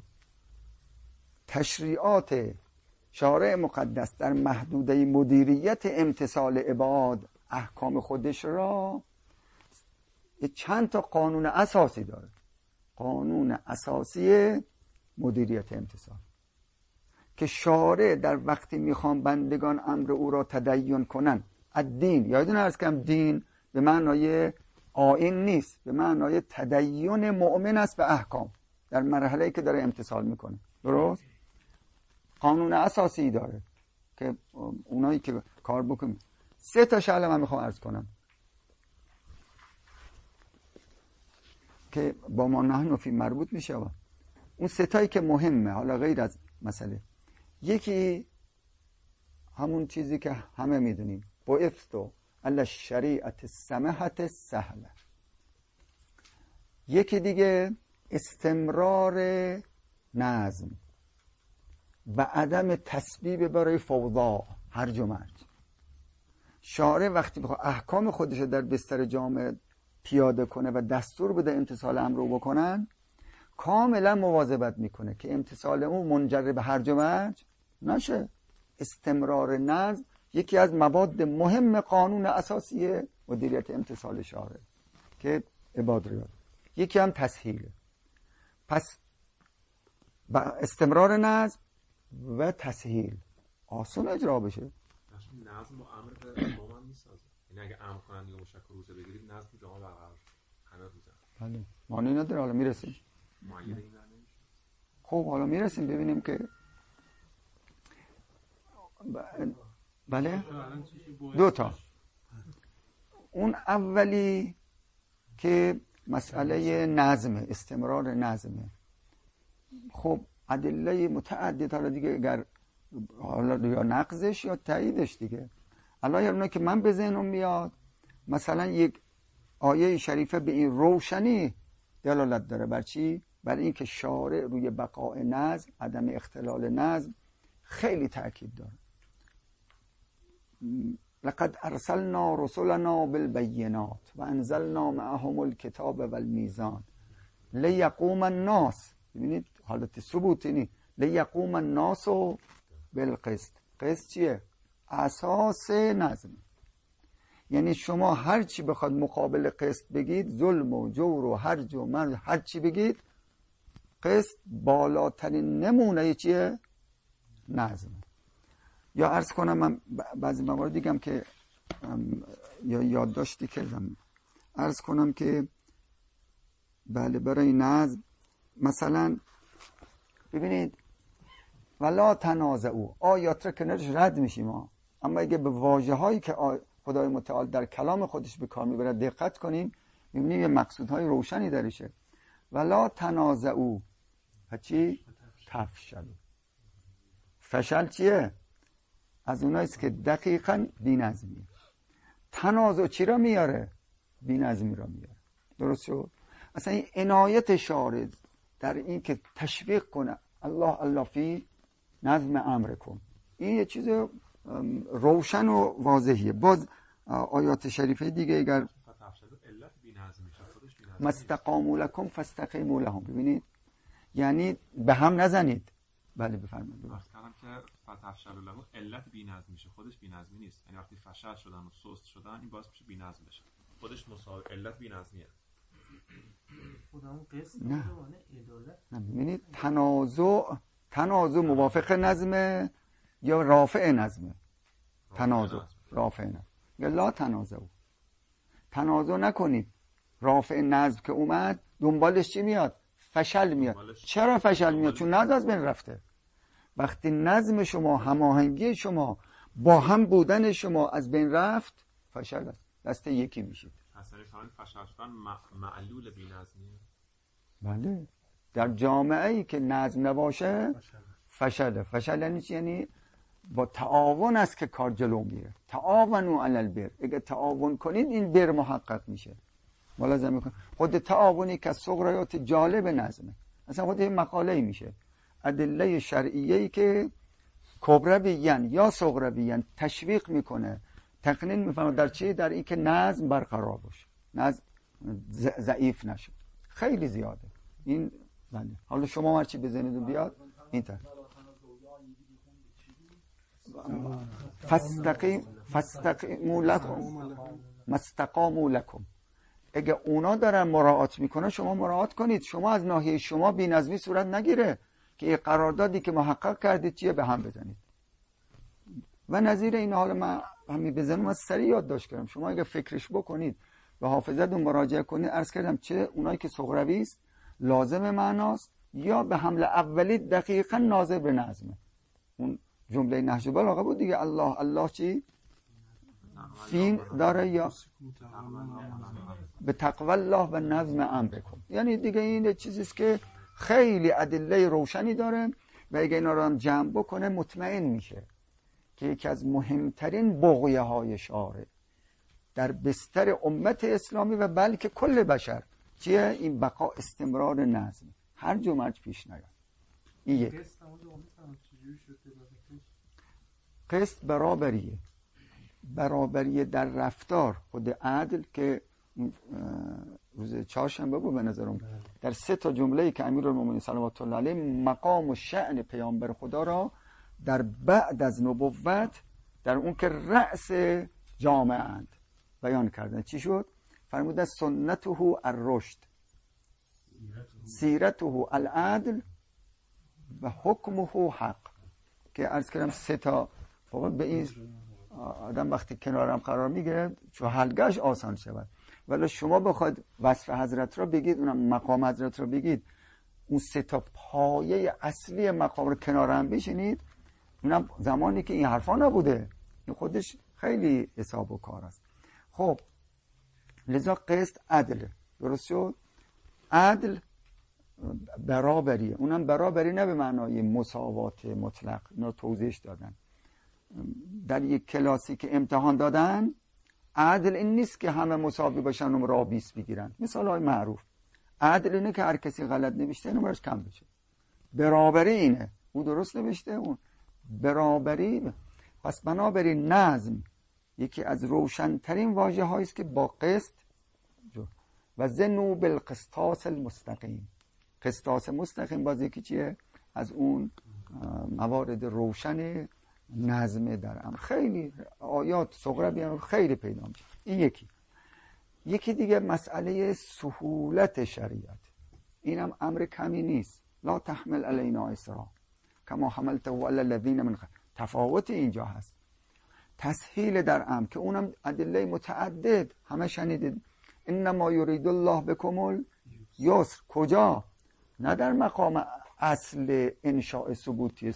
تشریعات شارع مقدس در محدوده مدیریت امتصال عباد احکام خودش را چند تا قانون اساسی داره. قانون اساسی مدیریت امتصال که شارع در وقتی میخوان بندگان امر او را تدین کنن، الدین، یادتون عرض کردم دین به معنای آیین نیست، به معنای تدین مؤمن است به احکام در مرحله‌ای که داره امتصال میکنه. درست؟ قانون اساسی داره که اونایی که کار بکنن. سه تا شعله من میخوام عرض کنم که با ما نحن فی مربوط میشه. اون سه تایی که مهمه، حالا غیر از مسئله، یکی همون چیزی که همه میدونیم، بعثتو علی الشریعة السمحة السهلة. یکی دیگه استمرار نظم و عدم تسبیب برای فوضا هرج و مرج. شارع وقتی بخواد احکام خودش در بستر جامعه پیاده کنه و دستور بده امتصال امر رو بکنن، کاملا مواظبت میکنه که امتثال اون منجر به هرج و مرج نشه. استمرار نظم یکی از مواد مهم قانون اساسی مدیریت امتثال شارع که عباد ریاض. یکی هم تسهیله. پس استمرار نظم و تسهیل آسان اجرا بشه. نظم با امر به امام هم نیسازه. یعنی اگه امر کنن یا مشک روزه بگیرید نظم جامعه برقرار همه روزه. بله معنی نداره. حالا میرسیم. خب حالا میرسیم ببینیم که بله دو تا. اون اولی که مسئله نظم، استمرار نظمه. خب ادله متعدد حالا دیگه اگر حالا یا نقضش یا تاییدش دیگه. الان یه که من به ذهنم میاد مثلا یک آیه شریفه به این روشنی دلالت داره. بر چی؟ برای اینکه شارع روی بقاء نظم، عدم اختلال نظم خیلی تاکید داره. لقد ارسلنا رسلنا بالبینات و انزلنا معهم الکتاب والمیزان لیقوم الناس. ببینید حالت ثبوتی نی. لیقوم الناس بالقسط. قسط چیه؟ اساس نظم. یعنی شما هر چی بخواد مقابل قسط بگید، ظلم و جور و هرج و مرج، هر چی بگید، قسط بالاترین نمونه چیه؟ نظم. یا عرض کنم من بعضی موارد دیگم که یا یادداشتی کردم، عرض کنم که بله برای نظم مثلا ببینید ولا تنازعوا، آیات را کنارش رد میشیم ما، اما اگه به واژه هایی که خدای متعال در کلام خودش به کار میبره دقت کنیم میبینیم یه مقصودهای روشنی درشه. ولا تنازعوا چی؟ تفشلوا. فشل چیه؟ از اوناییست که دقیقاً بی‌نظمیه. تنازع چی را میاره؟ بی‌نظمی را میاره. درست شد؟ اصلا این عنایت شارع در این که تشویق کنه الله فی نظم امر کن، این یه چیز روشن و واضحیه. باز آیات شریفه دیگه اگر مستقاموا لکم فاستقیموا لهم، ببینید یعنی به هم نزنید. بله بفرمایید. گفتم که فتفشلوا لهم علت بی‌نظم میشه، خودش بی‌نظمی نیست. یعنی وقتی فشل شدن و سست شدن این باعث میشه بی‌نظم بشه، خودش علت بی‌نظمیه. خودمون قسط نه عدالت. ببینید تنازع موافق نظمه یا رافع نظمه؟ تنازع رافع نظم. یا لا تنازع نکنید. رافع نظم که اومد دنبالش چی میاد؟ فشل میاد. چرا فشل میاد؟ چون نظم از بین رفته. وقتی نظم شما، هماهنگی شما با هم بودن شما از بین رفت، فشل است. دسته یکی میشید. اصلا فشل شدن معلول بی‌نظمیه. بله در جامعه ای که نظم نباشه فشله. فشل یعنی چی؟ یعنی با تعاون است که کار جلو میره. تعاونوا علی البر. اگه تعاون کنید این بر محقق میشه. ملاحظه میکنید خود تعاونی که صغرایات جالب نظمه. اصلا خود این مقاله میشه ادله شرعیه‌ای که کبرویان یا صغرویان تشویق میکنه، تقنین میفهمه در چی؟ در این که نظم برقرار باشه، نظم ضعیف نشه. خیلی زیاده این. بله حالا شما هر چی بزنید بیاد این طرف فاستقیموا لکم مستقاموا لکم. اگه اونا دارن مراعات میکنن شما مراعات کنید. شما از ناحیه شما بی‌نظمی صورت نگیره که این قراردادی که محقق کردید چیه به هم بزنید. و نظیر این حالا من همین بزنم از سریع یادداشت کردم. شما اگه فکرش بکنید به حافظتون مراجعه کنید، عرض کردم چه اونایی که صغروی است لازم معناست یا به حمله اولی دقیقاً ناظر به نظمه. اون جمله نهج البلاغه بود دیگه. الله چی؟ فین داره یا به تقوی الله و نظم امرکم. یعنی دیگه این چیزیست که خیلی ادله روشنی داره و اگه اینا رو هم جمع بکنه مطمئن میشه که یکی از مهمترین بغیه های شارع در بستر امت اسلامی و بلکه کل بشر چیه؟ این بقا استمرار نظم، هر جو مرج پیش نیاد. این یک قسط برابریه در رفتار، خود عدل که روز چهارشنبه بود به نظرم، در 3 تا جمله‌ای که امیرالمومنین صلوات الله علیه مقام و شأن پیامبر خدا را در بعد از نبوت در اون که رأس جامعه اند بیان کردن. چی شد؟ فرمودن سنته الرشد، سیرته العدل و حکمه حق، که عرض کردم 3 تا به این آدم وقتی کنارم قرار میگیره چون حلقه‌اش آسان شود. ولی شما بخواید وصف حضرت را بگید، اونم مقام حضرت را بگید، اون 3 تا پایه اصلی مقام رو کنارم بشینید، اونم زمانی که این حرفا نبوده، این خودش خیلی حساب و کار است. خب لذا قسط عدل، درست شد؟ عدل برابریه، اونم برابری نه به معنای مساوات مطلق، اینا توضیحش دادن در یک کلاسی که امتحان دادن. عدل این نیست که همه مساوی باشن و را 20 بگیرن، مثال های معروف. عدل اینه که هر کسی غلط نوشته نمرش کم بشه. برابری اینه، او درست نوشته اون برابری. پس بنابراین نظم یکی از روشنترین واژه هایی است که با قسط و زنوا بالقسطاس المستقیم. قسطاس مستقیم باز یکی چیه؟ از اون موارد روشن نظم در امر. خیلی آیات صغرا هم خیلی پیدا میشه. این یکی دیگه مسئله سهولت شریعت، اینم امر کمی نیست. لا تحمل علینا اسرا کما حملته علی الذین من قبل. تفاوت اینجا هست، تسهیل در امر که اونم ادله متعدد همه شنیدید. انما یرید الله بکم الیسر. کجا؟ نه در مقام اصل انشاء ثبوتی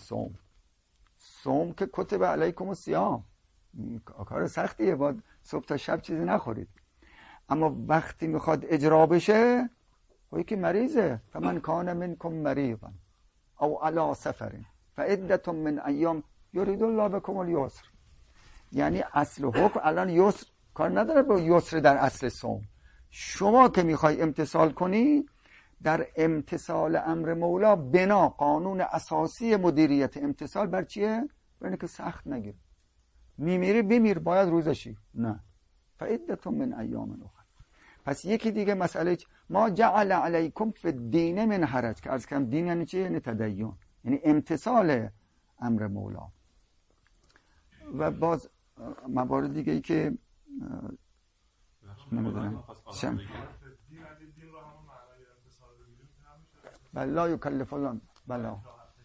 صوم که کتب علیکم الصیام، کار سختیه، باید صبح تا شب چیزی نخورید. اما وقتی میخواد اجرا بشه، خب که مریضه، فمن کان منکم مریضا او علی سفر فعدة من ایام یرید الله بکم الیسر. یعنی اصل حکم الان یسر کار نداره با یسر در اصل صوم. شما که میخوای امتثال کنی، در امتثال امر مولا بنا قانون اساسی مدیریت امتثال بر چیه؟ بر اینه که سخت نگیر، میمیری بمیر، باید روزشی، نه فعدة من ایام اخر. پس یکی دیگه مسئله ما جعل علیکم فی الدین من حرج، که عرض کردم دین یعنی چی؟ یعنی تدین، یعنی امتثال امر مولا. و باز موارد دیگه ای که نمیدونم بلا یکلف الله بلا،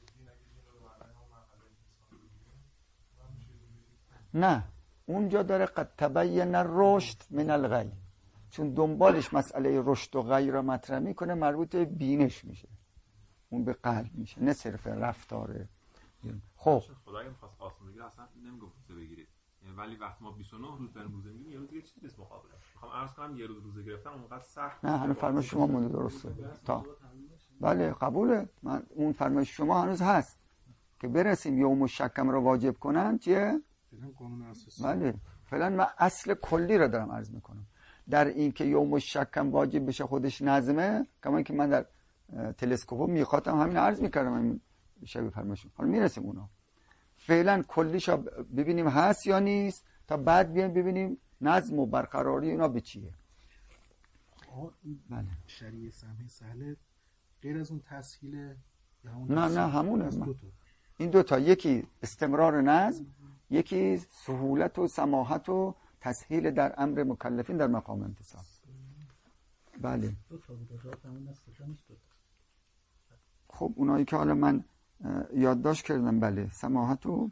نه اونجا داره قد تبین الرشد من الغی، چون دنبالش مسئله رشد و غی را مطرح میکنه، مربوط به بینش میشه، اون به قلب میشه، نه صرف رفتاره. خب خدای می‌خواست آسون بگیره اصلا نمیگفت روزه بگیرید، ولی وقتی ما 29 روز داریم روزه میگیریم، یه روز دیگه چیزی نیست مقابله. میخوام عرض کنم یه روز روزه گرفتم اونقدر سخت نه، هنوز فرمایش شما مونده، درسته تا بله قبوله، من اون فرمایش شما هنوز هست که برسیم یوم الشکم رو واجب کنن چیه؟ بله فعلا من اصل کلی رو دارم عرض میکنم. در این که یوم الشکم واجب بشه خودش نظمه، کما که من در تلسکوپ میخواتم همین عرض میکردم این شب فرمایش. حالا میرسیم اونا، فعلا کلیشو ببینیم هست یا نیست، تا بعد بیایم ببینیم نظم و برقراری اونا به چیه. بله شریعه سمحه سهله غیر از اون تسهیل، نه همونه. این دوتا، یکی استمرار نظم، یکی سهولت و سماحت و تسهیل در امر مکلفین در مقام امتثال. بله خب اونایی که حالا من یادداشت کردم، بله سماحت و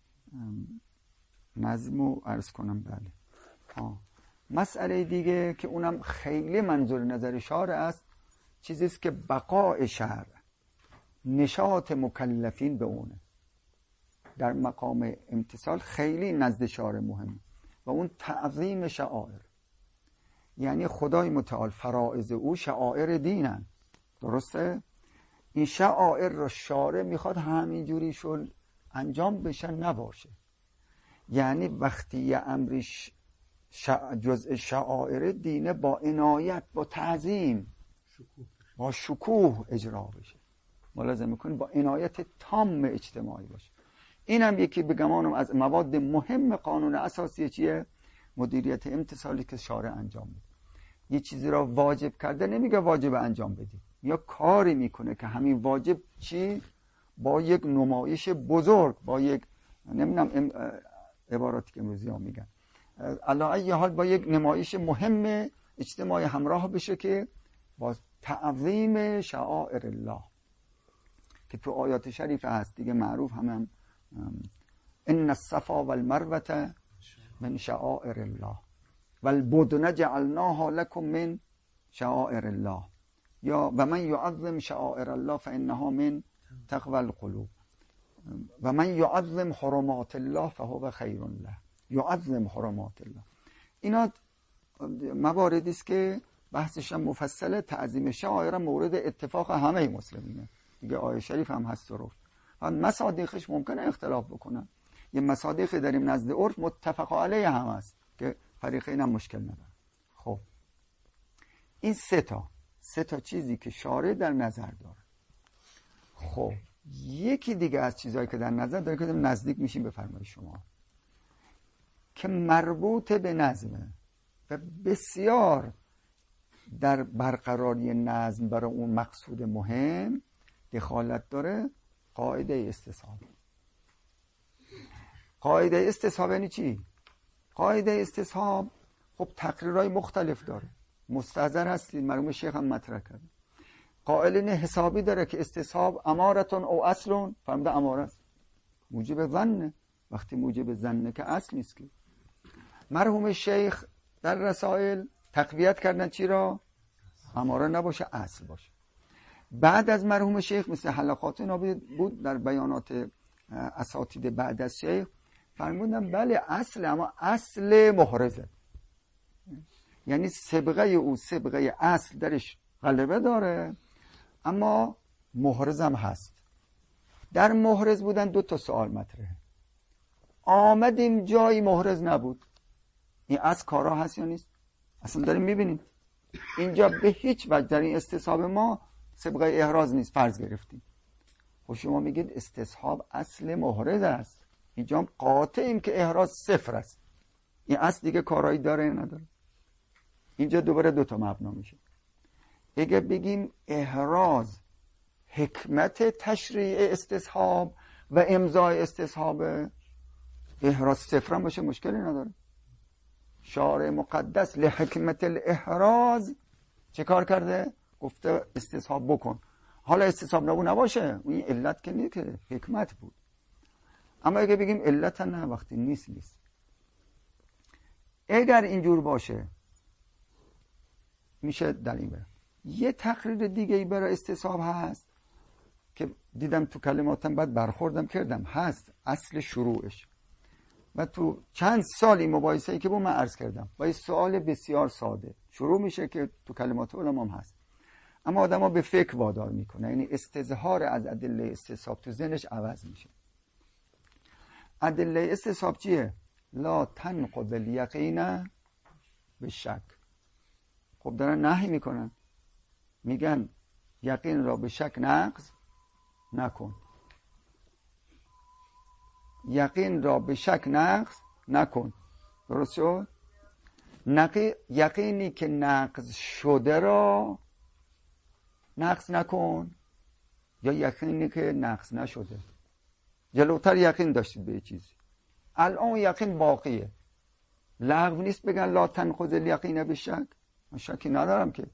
نظم و عرض کنم. بله مسئله دیگه که اونم خیلی منظور نظر شارع است، چیزیست که بقاء شرع، نشاط مکلفین به اونه در مقام امتثال خیلی نزد شارع مهمه، و اون تعظیم شعائر. یعنی خدای متعال فرائض او شعائر دینن، درسته؟ این شعائر را شارع میخواد همینجوری شل انجام بشن نباشه. یعنی وقتی یه امرش جزء شعائر دینه با عنایت، با تعظیم، با شکوه اجرا بشه، ملاحظه میکنید با عنایت تام اجتماعی باشه. این هم یکی به گمانم از مواد مهم قانون اساسی چیه؟ مدیریت امتثالی که شارع انجام میده. یه چیزی را واجب کرده نمیگه واجب انجام بدی، یا کاری میکنه که همین واجب چی با یک نمایش بزرگ، با یک نمیدونم عباراتی که امروزی ها میگن، علی ای حال با یک نمایش مهم اجتماعی همراه بشه که با تعظیم شعائر الله که تو آیات شریف هست دیگه، معروف هم ان الصفا والمروه من شعائر الله والبدن جعلناها لكم من شعائر الله، یا و من یعظم شعائر الله فانها من تقوی القلوب و من یعظم حرمات الله فهو خیر له. یعظم حرمات الله، اینا مواردی است که بحثش هم مفصله. تعظیم شعائر مورد اتفاق همه مسلمینه دیگه، آیه شریف هم هست رو. مصادیقش ممکنه اختلاف بکنن، یه مصادیقی داریم نزد عرف متفق علیه هم هست که فریقین هم مشکل نداره. خب این سه تا چیزی که شارع در نظر داره. خب یکی دیگه از چیزهایی که در نظر داره که نزدیک میشیم به فرمایش شما، که مربوط به نظمه و بسیار در برقراری نظم برای اون مقصود مهم دخالت داره، قاعده استصحاب. قاعده استصحاب یعنی چی؟ قاعده استصحاب خب تقریرهای مختلف داره، مستحضر هستید، مرحوم شیخ هم مطرح کرد. قائلین حسابی داره که استصحاب امارتون او اصلون، فهمده اماره است، موجب ظنه، وقتی موجب ظنه که اصل نیست. که مرحوم شیخ در رسائل تقویت کردن چی را؟ اماره نباشه، اصل باشه. بعد از مرحوم شیخ مثل حلقات نابود بود در بیانات اساتید بعد از شیخ فرمودن بله اصل، اما اصل محرزه، یعنی سبقه او سبقه اصل درش غلبه داره، اما محرز هم هست. در محرز بودن 2 سوال مطرحه. آمدیم جایی محرز نبود، این اصل کارا هست یا نیست؟ اصلا داریم میبینیم اینجا به هیچ وجه در این استصحاب ما سبقه احراز نیست، فرض گرفتیم. خب شما میگید استصحاب اصل محرز است، اینجا هم قاطعیم که احراز 0 است، این اصل دیگه کارایی داره یا نداره؟ اینجا دوباره 2 مبنا میشه. اگه بگیم احراز حکمت تشریع استصحاب و امضای استصحاب، احراز 0 هم باشه مشکلی نداره. شارع مقدس لحکمت الاحراز چه کار کرده؟ گفته استصحاب بکن. حالا استصحاب نباشه، این علت که نیست، که حکمت بود. اما اگه بگیم علت نه، وقتی نیست. اگر اینجور باشه میشه دلیل بره. یه تقریر دیگه ای برای استصحاب هست که دیدم تو کلماتم بعد برخوردم کردم، هست اصل شروعش، و تو چند سالی مباحثه‌ای که با من عرض کردم با یه سوال بسیار ساده شروع میشه که تو کلمات علما هم هست، اما آدما به فکر وادار میکنه، یعنی استظهار از ادله استصحاب تو ذهنش عوض میشه. ادله استصحاب چیه؟ لا تنقض الیقین بالشک. خب دارن نهی میکنن، میگن یقین را به شک نقض نکن، یقین را به شک نقض نکن. درست شد؟ یقینی که نقض شده را نقض نکن، یا یقینی که نقض نشده. جلوتر یقین داشتید به چیزی، الان یقین باقیه، لغو نیست بگن لا تنقض الیقین بالشک. من شکی ندارم که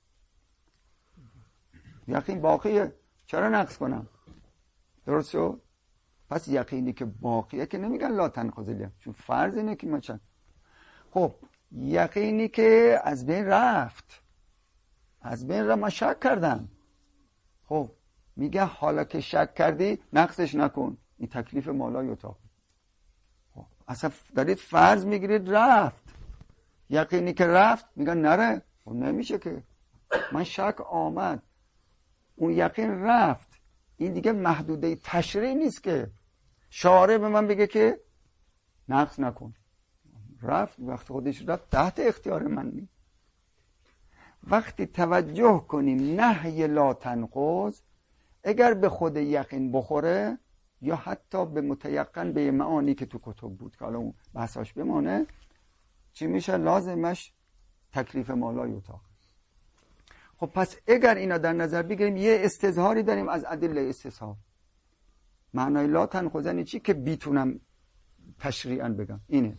یقین باقیه، چرا نقض کنم؟ درست شد؟ پس یقینی که باقیه که نمیگن لا تنقض الیقین، چون فرض اینه که ما چند. خب یقینی که از بین رفت، من شک کردم، خب میگه حالا که شک کردی نقضش نکن، این تکلیف مالای اتاق. خب اصلا دارید فرض میگیرید رفت، یقینی که رفت میگن نره. خب نمیشه که، من شک آمد، اون یقین رفت، این دیگه محدوده تشریع نیست که شارع به من بگه که نقض نکن. رفت، وقت خودش رفت، تحت اختیار من نیست. وقتی توجه کنیم نهی لا تنقض اگر به خود یقین بخوره، یا حتی به متیقن به معانی که تو کتب بود که حالا اون بحثاش بمانه، چی میشه؟ لازمش تکلیف مالای اتاق. خب پس اگر اینا در نظر بگیریم یه استظهاری داریم از ادله استصحاب. معنای لا تنقضنی چی که بیتونم تشریعاً بگم اینه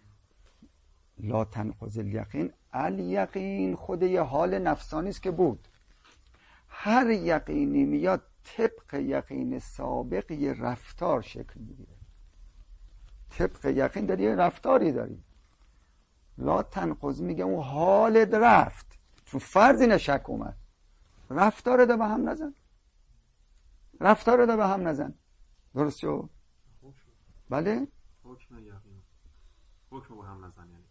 لا تنقض الیقین. الیقین خود یه حال نفسانی است که بود. هر یقینی میاد طبق یقین سابق یه رفتار شکل میگیره. طبق یقین داری یه رفتاری داری. لا تنقض میگه اون حالت رفت، تو فرض این شک اومد، رفتار رو به هم نزن، رفتار رو به هم نزن. درست شد؟ بله؟ حکم یقین حکم به هم نزن یعنی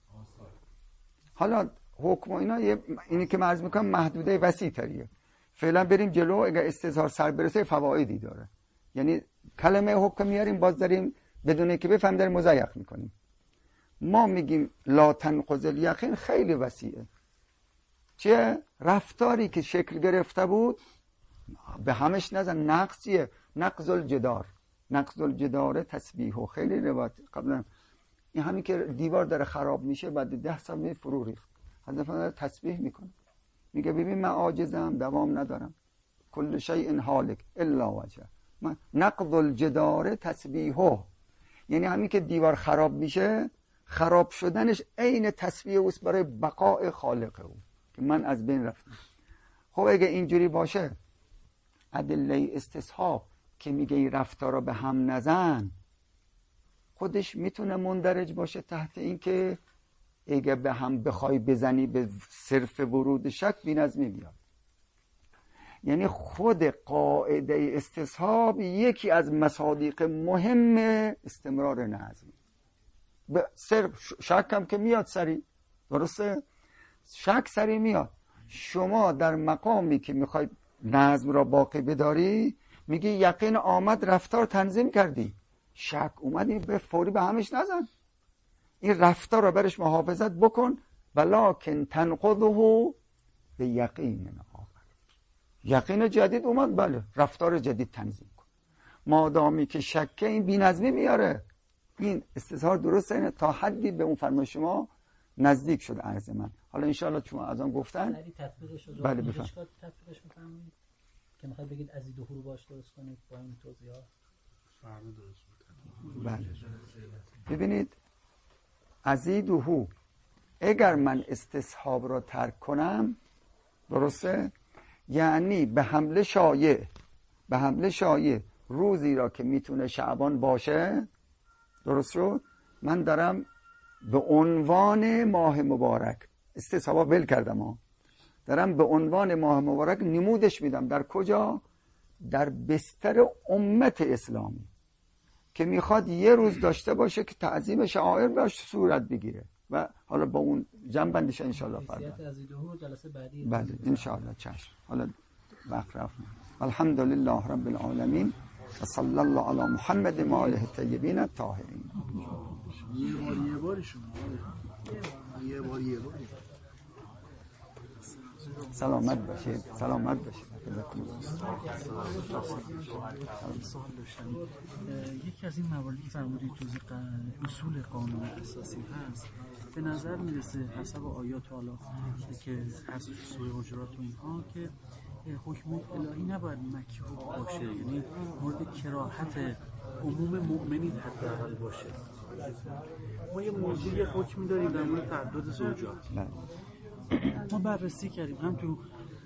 حالا حکم و اینا اینی که من عرض میکنم محدوده وسیع تریه. فعلا بریم جلو. اگر استظهار سر برسه فوایدی داره. یعنی کلمه حکم میاریم باز داریم بدون اینکه بفهم داریم مضیق میکنیم. ما میگیم لا تنقض الیقین خیلی وسیعه. چیه؟ رفتاری که شکل گرفته بود به همش نزن. نقصیه. نقض الجدار. نقض الجدار تسبیح. خیلی روایت قبلا این همین که دیوار داره خراب میشه بعد 10 سال فرو ریخت. حضرت تسبیح میکنه میگه ببین من عاجزم دوام ندارم. کل شیء هالک الا وجهه. نقض الجدار تسبیحه. یعنی همین که دیوار خراب میشه خراب شدنش عین تسبیح اوست برای بقاء خالق او که من از بین رفتم. خب اگه اینجوری باشه ادله استصحاب که میگه این رفتارا به هم نزن خودش میتونه مندرج باشه تحت این که اگه به هم بخوای بزنی به صرف ورود شک بی‌نظمی میاد. یعنی خود قاعده استصحاب یکی از مصادیق مهم استمرار نظم. به صرف شک هم که میاد سری، درسته؟ شک سری میاد. شما در مقامی که میخوای نظم را باقی بداری میگی یقین آمد رفتار تنظیم کردی، شک اومدی به فوری به همش نزن. این رفتار را برش محافظت بکن. ولکن تنقضه به یقین آخر. یقین جدید اومد، بله رفتار جدید تنظیم کن. مادامی که شک این بی‌نظمی میاره. این استظهار درسته اینه تا حدی به اون فرمایش شما نزدیک شد عرض من. حالا انشاءالله چون از آن گفتن بله بفهم تطبیقش می‌فهمید که میخواید بگید ازیدهو رو باش درست کنید با این توضیحات فردا درست بله. ببینید ازیدهو اگر من استصحاب را ترک کنم درسته، یعنی به حمله شایع روزی را که میتونه شعبان باشه، درست شد، من دارم به عنوان ماه مبارک استصحاب ول کردم دارم به عنوان ماه مبارک نمودش میدم. در کجا؟ در بستر امت اسلامی که میخواد یه روز داشته باشه که تعظیم شعائر باش صورت بگیره و حالا با اون جنبندش انشاءالله فردا جلسه بعدی بله انشاءالله چشم. حالا وقت رفت. الحمدلله رب العالمین و صلی الله علی محمد و آله الطیبین الطاهرین. یه باری شما یه باری سلامت باشید. سلامت باشید. سوال داشتم. یکی از این مواردی که فرمودید جزء اصول قانون اساسی هست، به نظر میرسه حسب آیات حالا که هست سوره حجرات و اینها که حکم الهی نباید مکروه باشه، یعنی مورد کراهت عموم مؤمنین حداقل باشه. ما یه موضوعی حکمی داریم در مورد تعدد زوجات. ما بررسی کردیم هم تو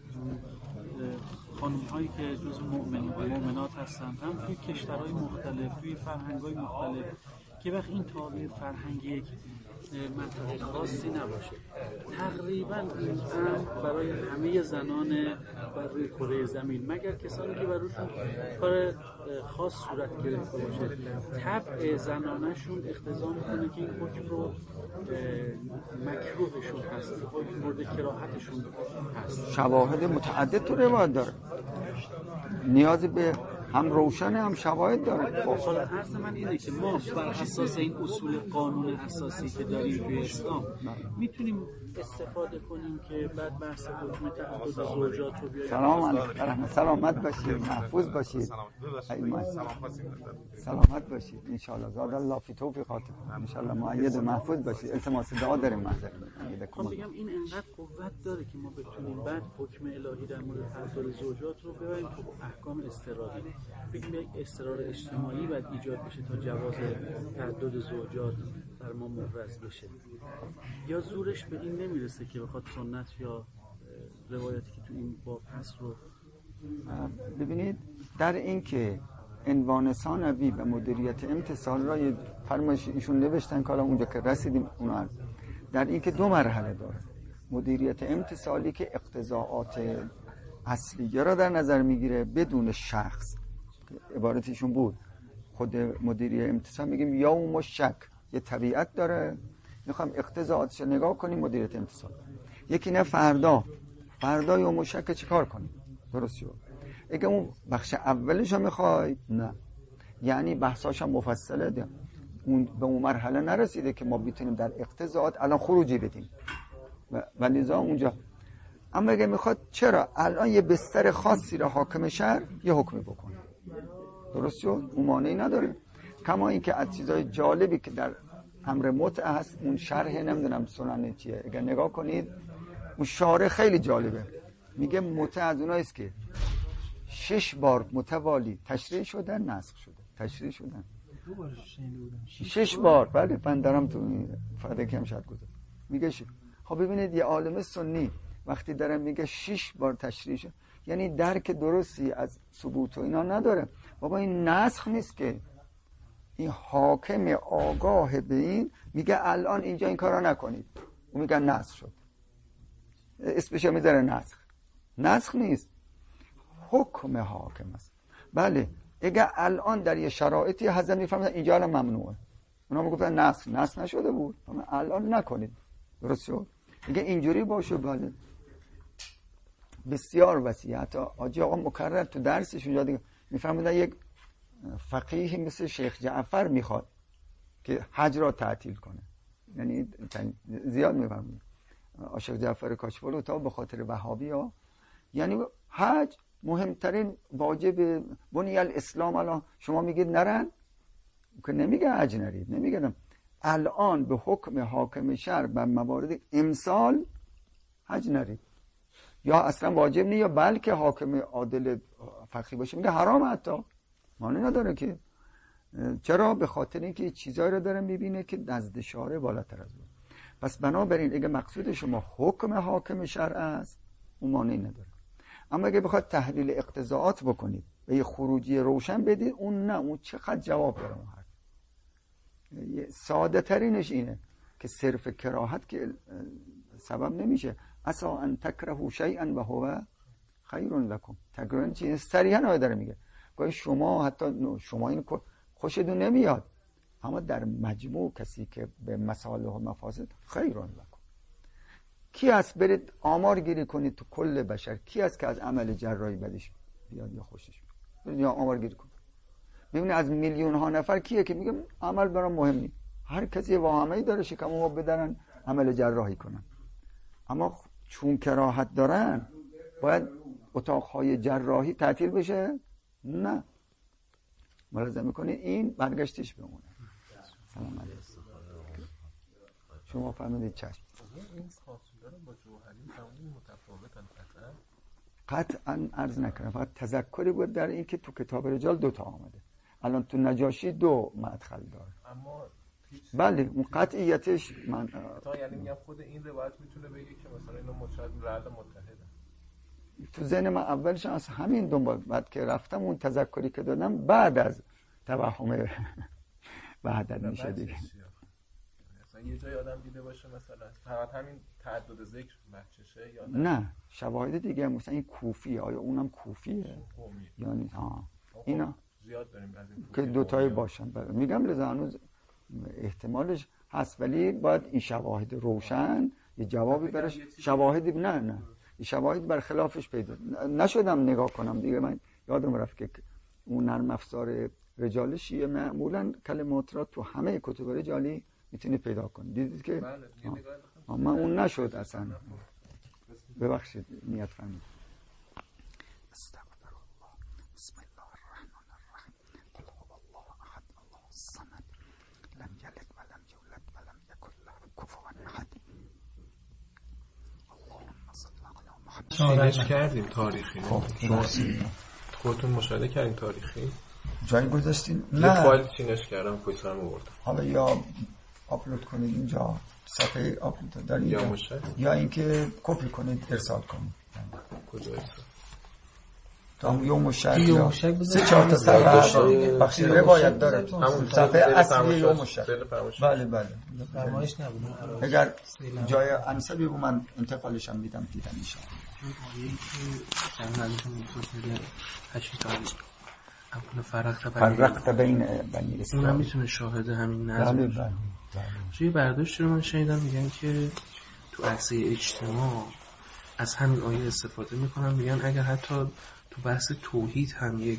خانم هایی که جزو مؤمنین و مؤمنات هستن، هم توی کشورهای مختلف، توی فرهنگ‌های مختلف، که وقت این تابع فرهنگ یک منطقه خاصی نباشه. تقریبا این امر برای همه زنان بر روی کره زمین، مگر کسانی که بروشون کار خاص صورت گرفته باشه، طبع زنانشون اقتضا میکنه که این حکم رو مکروهشون هست، حکم مورد کراهتشون هست. شواهد متعدد تو روایت داره، نیازی به هم روشن هم شواهد داره. حالا عرض من اینه که ما بر اساس این اصول قانون اساسی که داریم توی اسلام میتونیم استفاده کنیم که بعد بحث حکم تعدد زوجات رو بیاریم. سلام علیکم. سلامت باشید، محفوظ باشید. سلامت باشید ان شاء الله. زاد الله فی توفیقاتکم. ان شاء الله مؤید و محفوظ باشید. التماس دعا داریم معذرت میخوام بگم این انقدر قوت داره که ما بتونیم بعد حکم الهی در مورد تعدد زوجات رو ببریم تو احکام اضطراری. بگیم یک اضطرار اجتماعی باید ایجاد بشه تا جواز تعدد زوجات بر ما مبرز بشه. یا زورش به این نمیرسه که بخواد سنت یا روایتی که تو این باب هست رو ببینید. در این که عنوان ثانوی و مدیریت امتصال را یه فرمایش ایشون نوشتن که اونجا که رسیدیم اونو در این که 2 مرحله داره. مدیریت امتصالی که اقتضاعات اصلیه را در نظر میگیره بدون شخص. عبارتشون بود خود مدیریت امتصال میگیم یوم و شک، یه طبیعت داره، میخوام اقتضاعاتش نگاه کنیم مدیریت امتصال. یکی نه فردا یوم و شک چیکار کنیم؟ درست شد. اگه اون بخش اولش رو میخوای نه، یعنی بحثاش هم مفصله ده. اون به اون مرحله نرسیده که ما بتونیم در اقتضاعات الان خروجی بدیم و لذا اونجا. اما اگه میخواد چرا الان یه بستر خاصی را حاکم شهر یه حکمی بکنه، درست شد، اون مانعی نداره. کما اینکه از چیزای جالبی که در امر متع هست، اون شرح نمیدونم سنن چیه، اگه نگاه کنید اون شارح خیلی جالبه. میگه متع از اونایی است که 6 بار متوالی تشریع شدن، نسخ شده، تشریع شدن 6 بار. بله من دارم تو فاده کم شد گذار میگه خب ببینید یه عالم سنی وقتی داره میگه 6 بار تشریع شد، یعنی درک درستی از ثبوت و اینا نداره. بابا این نسخ نیست که. این حاکم آگاه به این میگه الان اینجا این کارا نکنید، اون میگه نسخ شد، اسمش میذاره نسخ. نسخ نیست، حکم حاکم است. بله اگه الان در یه شرایطی حضرت میفهمن اینجا الان ممنوعه، اونا میگفتن نسخ نشده بود، اما الان نکنید، درست شد. اگه اینجوری باشه بله بسیار وسیع. حتی حاجی آقا مکرر تو درسش اونجا دیگه میفهمیدن یک فقیهی مثل شیخ جعفر میخواد که حج را تعطیل کنه، یعنی زیاد میفهمید شیخ جعفر کاشفلو تا به خاطر وهابی ها، یعنی حج مهمترین واجب بنی الاسلام. الان شما میگید نرن که نمیگه حج نرید، نمیگم الان به حکم حاکم شهر بر موارد امسال حج نرید، یا اصلا واجب نیست، یا بلکه حاکم عادل فقیه باشه میگه حرام، حتی معنی نداره که. چرا؟ به خاطر اینکه چیزایی رو داره میبینه که نزد شارع بالاتر از اون. پس بنابراین اگه مقصود شما حکم حاکم شرع است اون معنی نداره. اما اگه بخواد تحلیل اقتضاعات بکنید و یه خروجی روشن بدید، اون نه، اون چقدر جواب داره. اون حرف ساده ترینش اینه که صرف کراهت که سبب نمیشه. عسا ان تکرهوا شیئا و هو خیر لکم. تکرهن چیه؟ صریحا آیه داره میگه گاهی شما حتی شما این خوشتون نمیاد، اما در مجموع کسی که به مصالح و مفاسد خیر لکم. کی هست برید آمار گیری کنید تو کل بشر، کی هست که از عمل جراحی بدش بیاد یا خوشش بیاد؟ یا آمار گیری کنید ببینید از میلیون ها نفر کیه که میگه عمل برام مهم نیست. هر کسی واهمه‌ای داره شکم ما بدارن عمل جراحی کنن، اما چون کراهت دارن باید اتاقهای جراحی تعطیل بشه؟ نه، ملاحظه میکنید این برگشتش بمونه. سلام علیکم. شما فهمیدید چشم. این خاصیت با جوهری تمامی متفاوتن قطعا عرض نکردم، فقط تذکری بود در این که تو کتاب رجال 2 تا آمده، الان تو نجاشی 2 مدخل داره. اما بله اون قطعیتش من تا یعنی میگم خود این روایت میتونه بگه که مثلا اینو مشاهد رد متحده. تو ذهن من اولش از همین دنبال، بعد که رفتم اون تذکری که دادم بعد از توهم وحدت میشه دیگه. مثلا یه جای آدم دیده باشه مثلا فقط همین تعدد ذکر بچشه یا نه شواهد دیگه مثلا این کوفیه، آیا اونم کوفیه یعنی اینا زیاد داریم از این که 2 تایی باشن. میگم لذا هنوز احتمالش هست، ولی باید این شواهد روشن یه جوابی برش. شواهدی نه این شواهد برخلافش پیدا نشدم نگاه کنم دیگه. من یادم رفت که اون نرم افزار رجال شیعه معمولا کلمات را تو همه کتب رجالی میتونی پیدا کنی. دیدید که من اون نشد اصلا. ببخشید نیت فرمید. استغفر الله. بسم الله الرحمن الرحیم. قل هو الله احد الله الصمد لم یلد ولم یولد ولم یکن له کفوا احد. اللهم صل علی محمد. چینش کردیم تاریخی. خودتون مشاهده کردیم تاریخی؟ جایی گذاشتین؟ نه. یه فایل چینش کردم پشت سرم آوردم. حالا یا آپلود کنید اینجا صفحه آپلود دارید یا اینکه کپی کنید ارسال کنید. کجا ارسال؟ تا یوم شک یا 3-4 تا صفحه بخش روایت داره. صفحه اصلی یوم شک. بله. فرمایش نبود. اگر جای انسبی بود من انتقالش هم دیدم ان شاء الله. آیه‌ای که جنبالشون میگه 8 تا فرقت بین بنی اسرائیل. اونم میتونه شاهد همین نظر باشه. توی برداشت رو من شنیدم میگن که تو عرصه اجتماع از همین آیه استفاده میکنن، میگن اگر حتی تو بحث توحید هم یک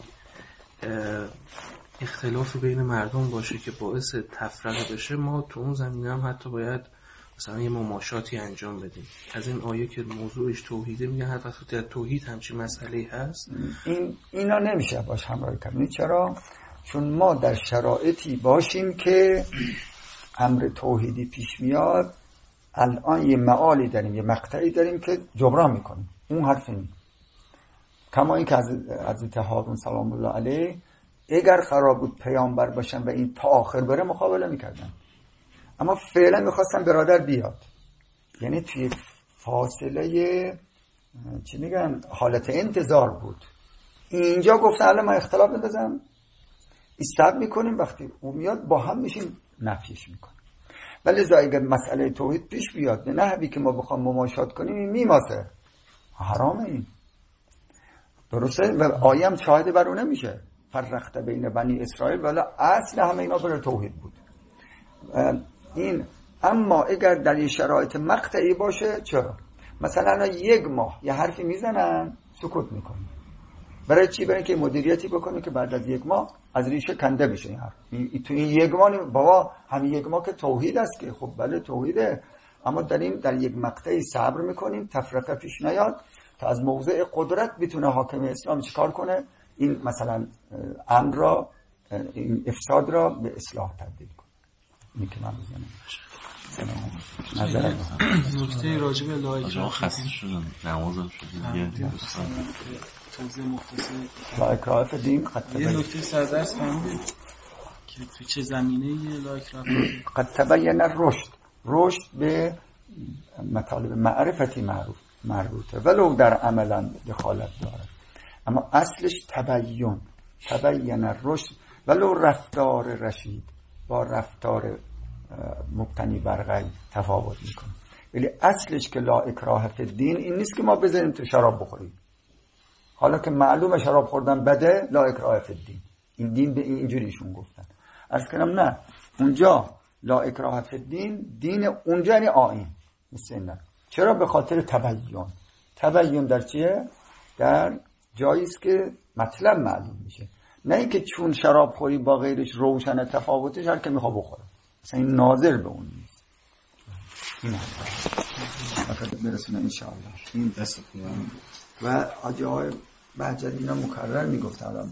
اختلاف بین مردم باشه که باعث تفرقه بشه، ما تو اون زمینه هم حتی باید مثلا یه مماشاتی انجام بدیم. از این آیه که موضوعش توحیده میگن حتی در توحید همچین مسئله هست. اینا نمیشه باش همراهی کنیم. چرا؟ چون ما در شرایطی باشیم که امر توحیدی پیش میاد. الان یه معالی داریم، یه مقطعی داریم که جبران میکنیم. اون حرف نیست. کما این که حضرت هارون سلام الله علیه اگر قرار بود پیامبر باشن و این تا آخر بره مقابله میکردن، اما فعلا میخواستن برادر بیاد. یعنی توی فاصله چی میگن حالت انتظار بود. اینجا گفتن الان ما اختلاف ندازم استعد میکنیم، وقتی اون میاد با هم میشیم نفیش میکنیم. ولی اگر مسئله توحید پیش بیاد به نحوی که ما بخوام مماشات کنیم این میماسه، حرامه. این درسته و آیه هم شاهد بر اون نمیشه. فرقت بین بنی اسرائیل، ولی اصل همه اینا برای توحید بود. این اما اگر در این شرایط مقطعی باشه چرا؟ مثلا 1 ماه یه حرفی میزنن سکوت میکنن. برای چی؟ برای که مدیریتی بکنه که بعد از 1 ماه از ریشه کنده بشه این حرف. تو این 1 ماه بابا همین 1 ماه که توحید است که خب بله توحیده، اما در یک مقطعی صبر میکنیم تفرقه پیش نیاد تا از موضع قدرت بتونه حاکم اسلام چیکار کنه؟ این مثلا امر را، این افساد را به اصلاح تبدیل کنه. این که من بزنم نظر نکته راجع به لایک خسته شدم نمازم شد یه دوستان توضیح مختصر لایک فی الدین. یه نکته سردرس فهمیدید که تو چه زمینه لایک رفت؟ قد تبین رشد به مطالب معرفتی مربوطه ولو در عملا دخالت داره، اما اصلش تبین رشد ولو رفتار رشید با رفتار مبتنی بر غی تفاوت میکنه. ولی اصلش که لا اکراه فی الدین این نیست که ما بذاریم تو شراب بخوریم. حالا که معلومه شراب خوردن بده، لا اکراه فی الدین. این دین به اینجوریشون گفتن. عرض کنم نه، اونجا لا اکراه فی الدین دین اونجا یعنی آیین مثل نه. چرا؟ به خاطر تبیین در چیه؟ در جایی است که مطلب معلوم میشه، نه اینکه چون شراب خوری با غیرش روشن تفاوتش هر که میخواد بخوره. مثلا این ناظر به اون نیست. این فقط برسونه انشاءالله. این و آجای بهجت اینا مکرر میگفتن،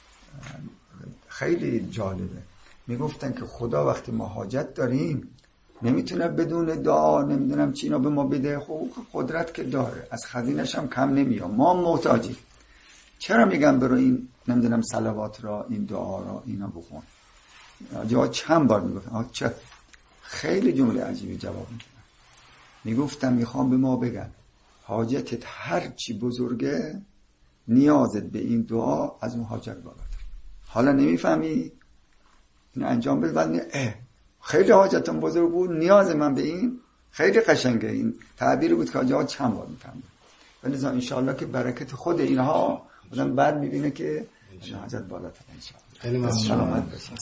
خیلی جالبه، میگفتن که خدا وقتی ما حاجت داریم نمیتونه بدون دعا نمیدونم چی اینا به ما بده. خب قدرت که داره، از خزینش هم کم نمیاد، ما محتاجیم. چرا میگم برو این نمیدونم صلوات را، این دعا را اینا بخون؟ جا چند بار میگفتن چه خیلی جمله عجیبی جواب میدن. میگفتم میخوام به ما بگن حاجتت هر چی بزرگه نیازت به این دعا از اون حاجت بالاتر. حالا نمیفهمی این انجام بده بعد خیلی حاجتم بزرگ بود نیاز من به این خیلی قشنگه. این تعبیر بود که آجا چند بار میفهمه. ولذا انشاءالله که برکت خود اینها آدم بعد میبینه که حاجت بالاتر انشاءالله. خیلی ممنون.